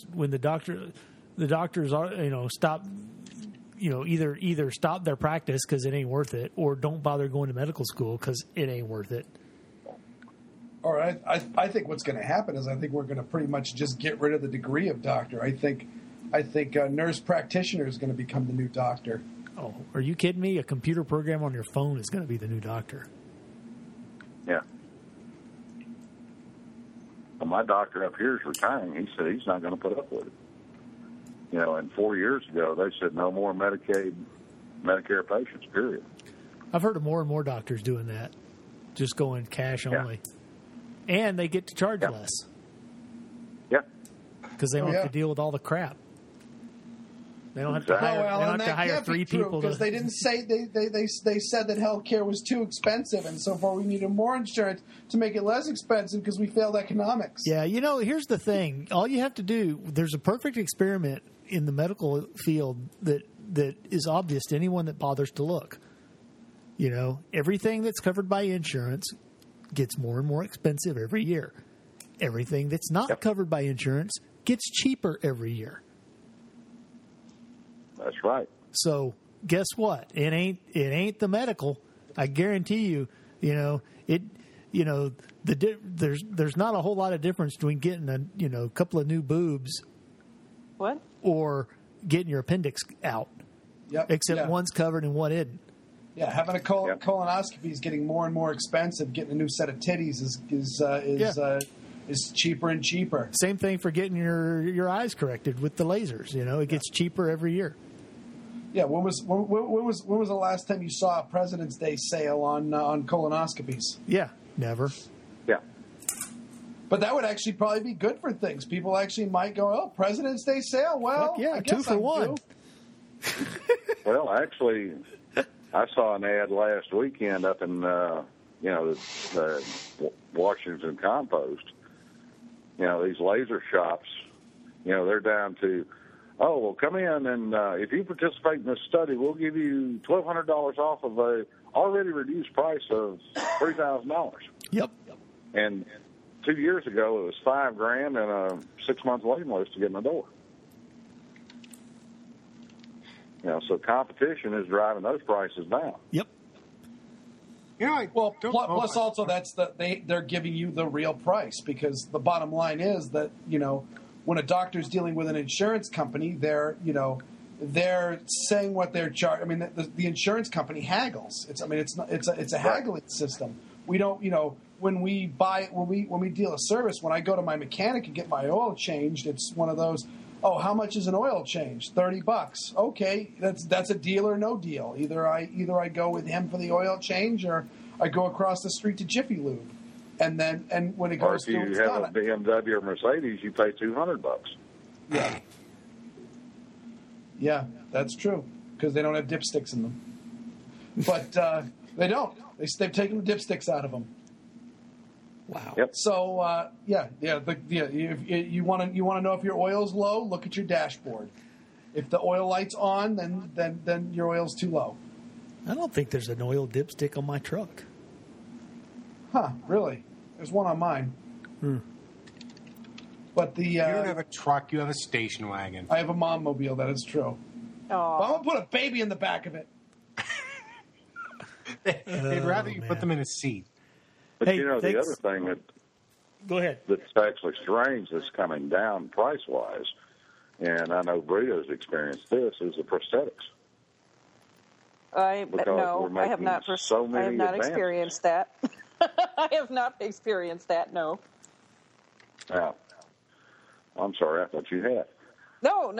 are stop, either stop their practice because it ain't worth it, or don't bother going to medical school because it ain't worth it. All right, I think what's going to happen is I think we're going to pretty much just get rid of the degree of doctor. I think nurse practitioner is going to become the new doctor. Oh, are you kidding me? A computer program on your phone is going to be the new doctor. Yeah. Well, my doctor up here is retiring. He said he's not going to put up with it. And 4 years ago, they said no more Medicare patients, period. I've heard of more and more doctors doing that, just going cash only. And they get to charge less. Yeah. Because they don't have to deal with all the crap. They don't have to hire 3 people. Because they didn't say they said that health care was too expensive, and so far we needed more insurance to make it less expensive because we failed economics. Yeah, here's the thing. All you have to do, there's a perfect experiment in the medical field that is obvious to anyone that bothers to look. Everything that's covered by insurance gets more and more expensive every year. Everything that's not covered by insurance gets cheaper every year. That's right. So guess what? It ain't the medical. I guarantee you. There's not a whole lot of difference between getting a couple of new boobs, or getting your appendix out. Yep. Except one's covered and one isn't. Yeah, having a colonoscopy is getting more and more expensive. Getting a new set of titties is cheaper and cheaper. Same thing for getting your eyes corrected with the lasers. It gets cheaper every year. Yeah, when was the last time you saw a President's Day sale on colonoscopies? Yeah, never. Yeah. But that would actually probably be good for things. People actually might go, "Oh, President's Day sale? Well, yeah, I guess 2 for $1." Well, actually, I saw an ad last weekend up in the Washington Compost. These laser shops. They're down to, come in and if you participate in this study, we'll give you $1,200 off of a already reduced price of $3,000. Yep. And 2 years ago, it was $5,000 and a 6-month waiting list to get in the door. So competition is driving those prices down. Yep. Plus also they're giving you the real price, because the bottom line is that when a doctor's dealing with an insurance company, they're saying what they're charging. I mean, the insurance company haggles. It's a haggling system. We don't when we deal a service. When I go to my mechanic and get my oil changed, it's one of those. Oh, how much is an oil change? $30. Okay, that's a deal or no deal. Either I go with him for the oil change, or I go across the street to Jiffy Lube, and when it goes through, it's done. Or if you have a BMW or Mercedes, you pay $200. Yeah, yeah, that's true, because they don't have dipsticks in them. But they don't. They've taken the dipsticks out of them. Wow. Yep. So If you want to know if your oil's low, look at your dashboard. If the oil light's on, then your oil's too low. I don't think there's an oil dipstick on my truck. Huh? Really? There's one on mine. But you don't have a truck; you have a station wagon. I have a mom mobile. That is true. But I'm gonna put a baby in the back of it. They'd rather you put them in a seat. But the other thing go ahead, that's actually strange that's coming down price-wise, and I know Brito's experienced this, is the prosthetics. I have not experienced that. I have not experienced that. No. Yeah. I'm sorry. I thought you had. No.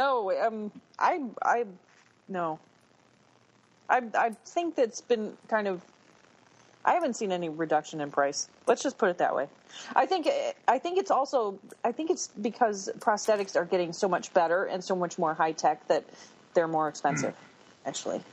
No. I think that's been kind of. I haven't seen any reduction in price. Let's just put it that way. I think it's because prosthetics are getting so much better and so much more high tech that they're more expensive. Actually.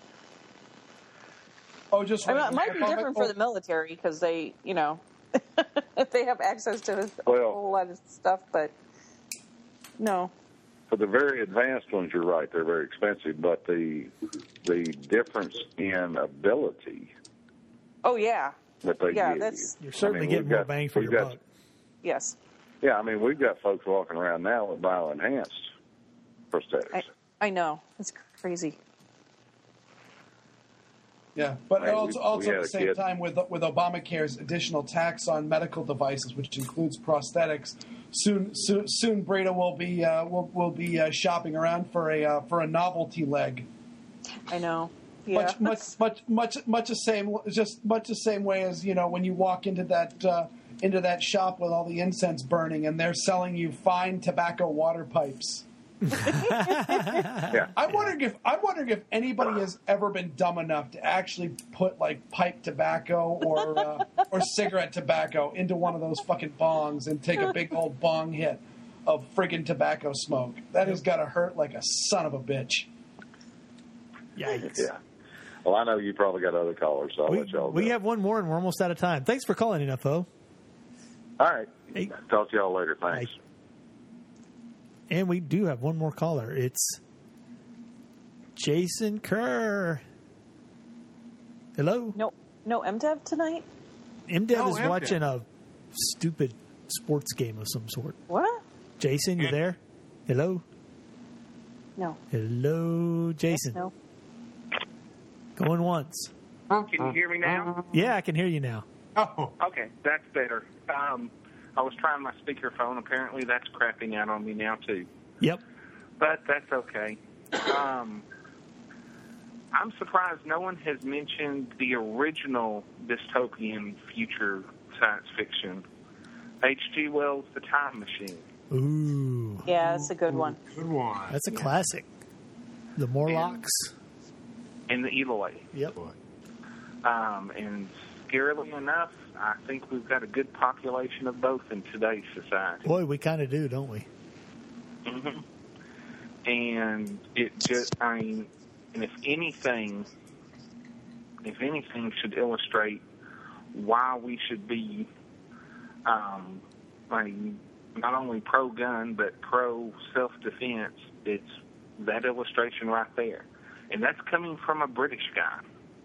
Oh, just right. It might be different for the military because they, they have access to a whole lot of stuff, but no. For the very advanced ones, you're right; they're very expensive. But the difference in ability. Oh yeah. that they Yeah, give that's- you. You're certainly we've getting more got- bang for we've your got- buck. Yes. Yeah, I mean, we've got folks walking around now with bioenhanced prosthetics. I know. It's crazy. Yeah, but Right, also we at had the a same kid- time with Obamacare's additional tax on medical devices, which includes prosthetics. Soon Breda will be shopping around for a novelty leg. I know. Yeah. Much the same way as when you walk into that shop with all the incense burning and they're selling you fine tobacco water pipes. Yeah. I'm wondering if anybody has ever been dumb enough to actually put like pipe tobacco or cigarette tobacco into one of those fucking bongs and take a big old bong hit of friggin' tobacco smoke. That has got to hurt like a son of a bitch. Yikes. Yeah. Well, I know you probably got other callers, so I'll let y'all go. We have one more, and we're almost out of time. Thanks for calling in, FO. All right. Hey. Talk to y'all later. Thanks. Bye. And we do have one more caller. It's Jason Kerr. Hello? No MDev tonight? MDev is MDev. watching a stupid sports game of some sort. What? Jason, you there? Hello? No. Hello, Jason. No. Going once. Can you hear me now? Yeah, I can hear you now. Oh, Okay, that's better. I was trying my speakerphone. Apparently, that's crapping out on me now, too. Yep. But that's okay. I'm surprised no one has mentioned the original dystopian future science fiction, H.G. Wells' The Time Machine. Ooh. Yeah, that's a good one. good one. That's a classic. The Morlocks. And the Eloi. Yep. And scarily enough, I think we've got a good population of both in today's society. Boy, we kind of do, don't we? Mm-hmm. And it just, and if anything should illustrate why we should be, not only pro-gun but pro-self-defense, it's that illustration right there. And that's coming from a British guy.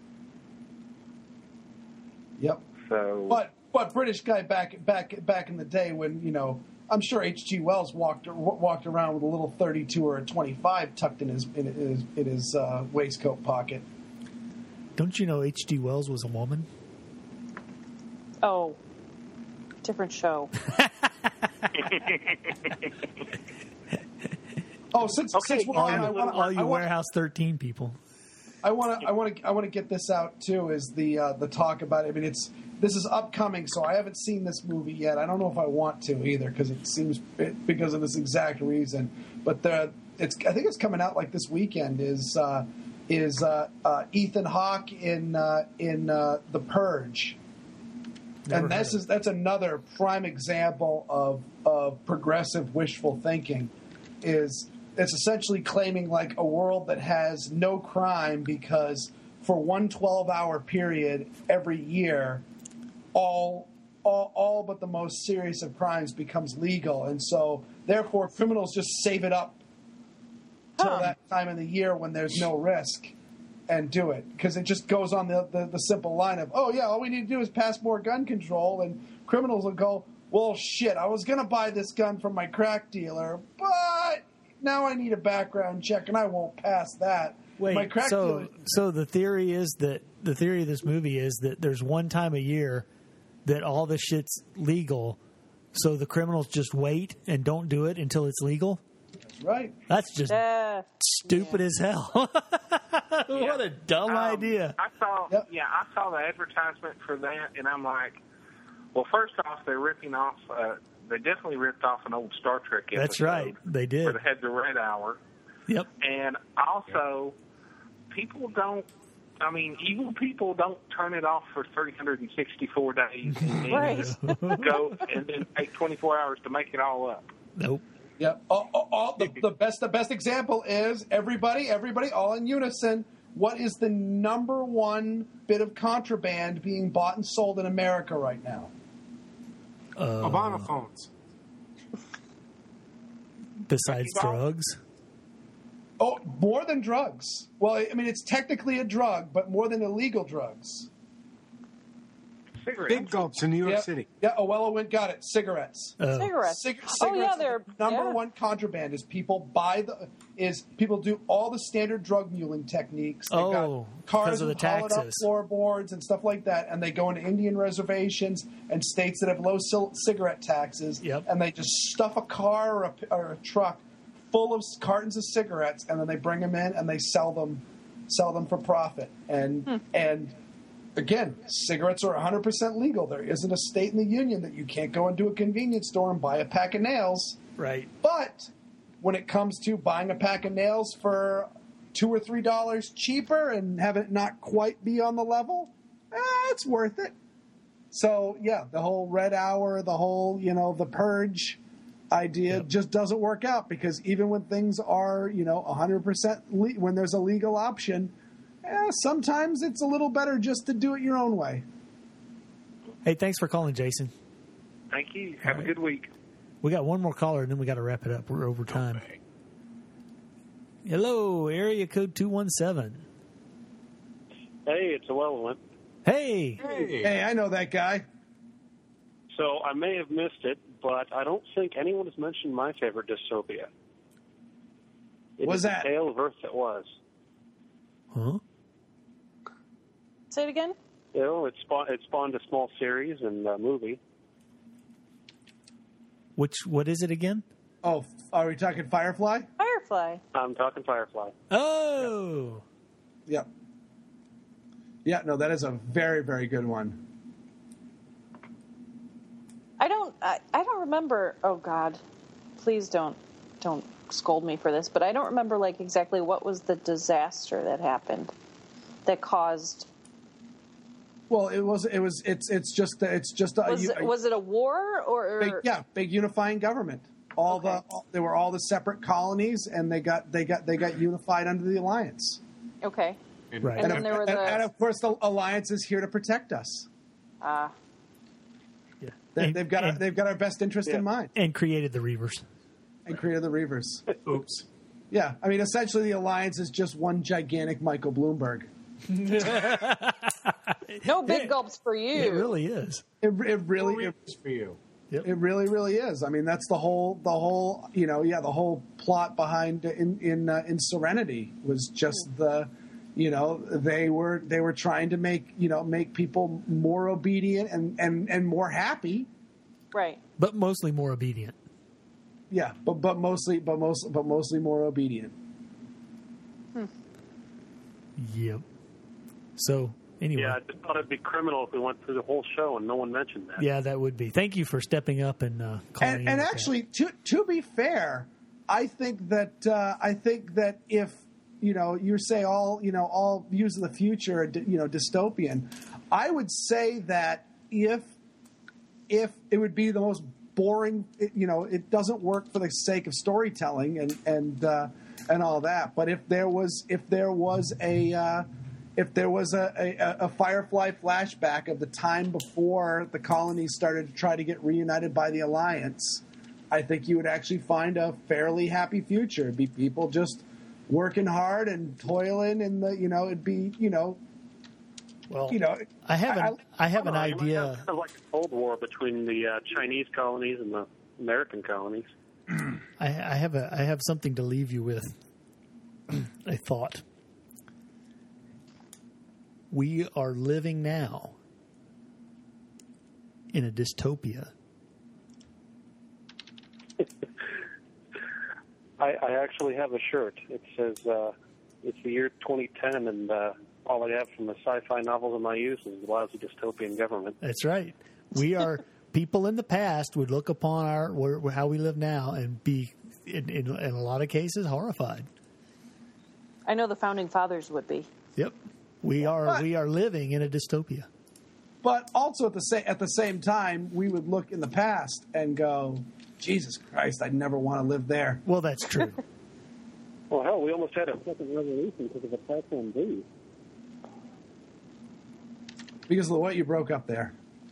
Yep. So, But British guy back in the day when I'm sure H.G. Wells walked around with a little 32 or a 25 tucked in his waistcoat pocket. Don't you know H.G. Wells was a woman? Oh. Different show. Oh, since we're on, All you Warehouse 13 people. I want to get this out too. Is the talk about it? I mean, this is upcoming, so I haven't seen this movie yet. I don't know if I want to either because of this exact reason. But I think it's coming out like this weekend. Is Ethan Hawke in The Purge? Never And heard of that's another prime example of progressive wishful thinking. It's essentially claiming like a world that has no crime because for one 12-hour period every year, all but the most serious of crimes becomes legal, and so therefore criminals just save it up till that time of the year when there's no risk and do it, because it just goes on the simple line of, oh yeah, all we need to do is pass more gun control, and criminals will go, well shit, I was going to buy this gun from my crack dealer, but now I need a background check and I won't pass that. Wait, my crack dealer. So the theory of this movie is that there's one time a year that all this shit's legal, so the criminals just wait and don't do it until it's legal? That's right. That's just stupid as hell. What a dumb idea. I saw the advertisement for that, and I'm like, well, first off, they're ripping off. They definitely ripped off an old Star Trek episode. That's right, they did. Where they had the Red Hour. Yep. And also, evil people don't turn it off for 364 days and then go and then take 24 hours to make it all up. Nope. Yep. The best example is everybody, all in unison. What is the number one bit of contraband being bought and sold in America right now? Obama phones. Besides drugs? Oh, more than drugs. Well, I mean, it's technically a drug, but more than illegal drugs. Cigarettes. Big gulps in New York Yeah. City. Yeah, Oella went got it. Cigarettes. Cigarettes. Cigarettes Oh yeah, are they're the number yeah. one contraband. People do all the standard drug muling techniques. They've got Oh, cars because of the with hollowed up taxes. floorboards and stuff like that, and they go into Indian reservations and states that have low cigarette taxes, Yep. and they just stuff a car or a truck full of cartons of cigarettes, and then they bring them in and they sell them for profit. And again, cigarettes are 100% legal. There isn't a state in the union that you can't go into a convenience store and buy a pack of nails. Right. But when it comes to buying a pack of nails for $2 or $3 cheaper and have it not quite be on the level, it's worth it. So, yeah, the whole red hour, the whole, the purge idea just doesn't work out, because even when things are, 100% when there's a legal option, sometimes it's a little better just to do it your own way. Hey, thanks for calling, Jason. Thank you. Have a good week. We got one more caller, and then we got to wrap it up. We're over time. Okay. Hello, area code 217. Hey, it's Llewellyn. Hey. Hey, I know that guy. So I may have missed it, but I don't think anyone has mentioned my favorite dystopia. What's that? The Tale of Earth That Was. Huh? Say it again. It spawned a small series and a movie. What is it again? Oh, are we talking Firefly? Firefly. I'm talking Firefly. Oh. Yep. Yeah, no, that is a very, very good one. I don't remember. Oh God, please don't scold me for this. But I don't remember exactly what was the disaster that happened that caused. Well, it's just Was it a war or? Big unifying government. They were all the separate colonies, and they got unified under the alliance. Okay. Right. And then there were and of course the alliance is here to protect us. Yeah. They've got our best interest in mind. And created the Reavers. Oops. Yeah, I mean, essentially the alliance is just one gigantic Michael Bloomberg. No big gulps for you. It really is. It really is for you. Yep. It really, really is. I mean, that's the whole the whole plot behind in Serenity was just they were trying to make people more obedient and more happy. Right. But mostly more obedient. Yeah, but mostly more obedient. Yep. So anyway. Yeah, I just thought it'd be criminal if we went through the whole show and no one mentioned that. Yeah, that would be. Thank you for stepping up and calling in. And actually, to be fair, I think that if you say all views of the future are dystopian, I would say that if it would be the most boring, it doesn't work for the sake of storytelling and all that. But if there was a Firefly flashback of the time before the colonies started to try to get reunited by the Alliance, I think you would actually find a fairly happy future. It'd be people just working hard and toiling, and it'd be Well, I have an idea. Kind of like a Cold War between the Chinese colonies and the American colonies. I have something to leave you with. A thought. We are living now in a dystopia. I actually have a shirt. It says it's the year 2010, and all I have from the sci-fi novels of my youth is a lousy dystopian government. That's right. We are people in the past would look upon how we live now and be, in a lot of cases, horrified. I know the founding fathers would be. Yep, we are living in a dystopia. But also at the same time, we would look in the past and go, Jesus Christ, I'd never want to live there. Well, that's true. Well, hell, we almost had a second revolution because of a tax on booze. Because of what you broke up there.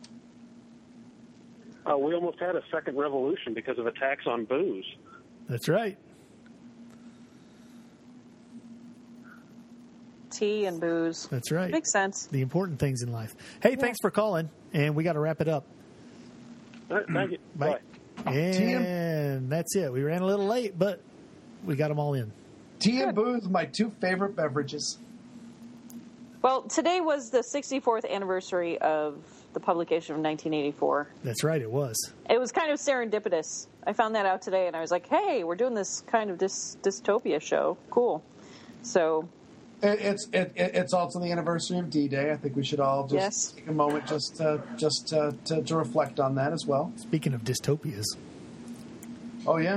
We almost had a second revolution because of a tax on booze. That's right. tea and booze. That's right. Makes sense. The important things in life. Hey, thanks for calling, and we got to wrap it up. All right, thank you. Bye. And that's it. We ran a little late, but we got them all in. Tea and booze, my two favorite beverages. Well, today was the 64th anniversary of the publication of 1984. That's right, it was. It was kind of serendipitous. I found that out today, and I was like, hey, we're doing this kind of dystopia show. Cool. So... It's also the anniversary of D-Day. I think we should all just take a moment just to reflect on that as well. Speaking of dystopias. Oh, yeah.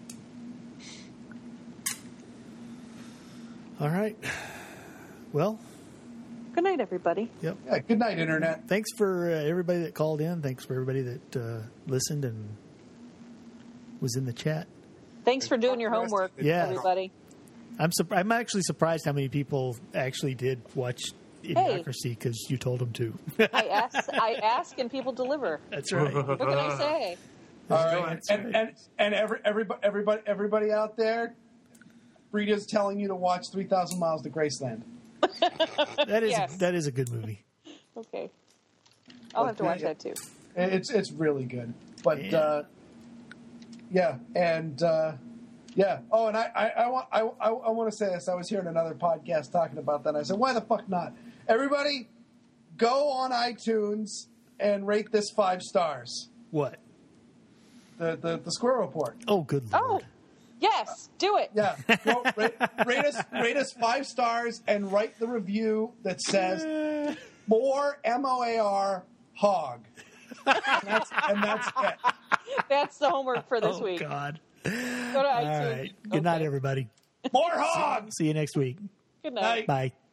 All right. Well. Good night, everybody. Yep. Yeah, good night, Internet. Thanks for everybody that called in. Thanks for everybody that listened and was in the chat. Thanks for doing your homework, everybody. I'm actually surprised how many people actually did watch Idiocracy because you told them to. I ask and people deliver. That's right. What can I say? All right, and everybody out there, Frida's telling you to watch 3,000 Miles to Graceland. That is a good movie. Okay, I'll have to watch that too. It's really good, but yeah. Oh, and I want to say this. I was hearing another podcast talking about that. And I said, why the fuck not? Everybody, go on iTunes and rate this 5 stars. What? The Squirrel Report. Oh, good Lord. Oh, yes, do it. Yeah, well, rate us 5 stars and write the review that says more MOAR hog. And that's it. That's the homework for this week. Oh God. Go to iTunes. All right. Good night, everybody. More hog. See you next week. Good night. Bye.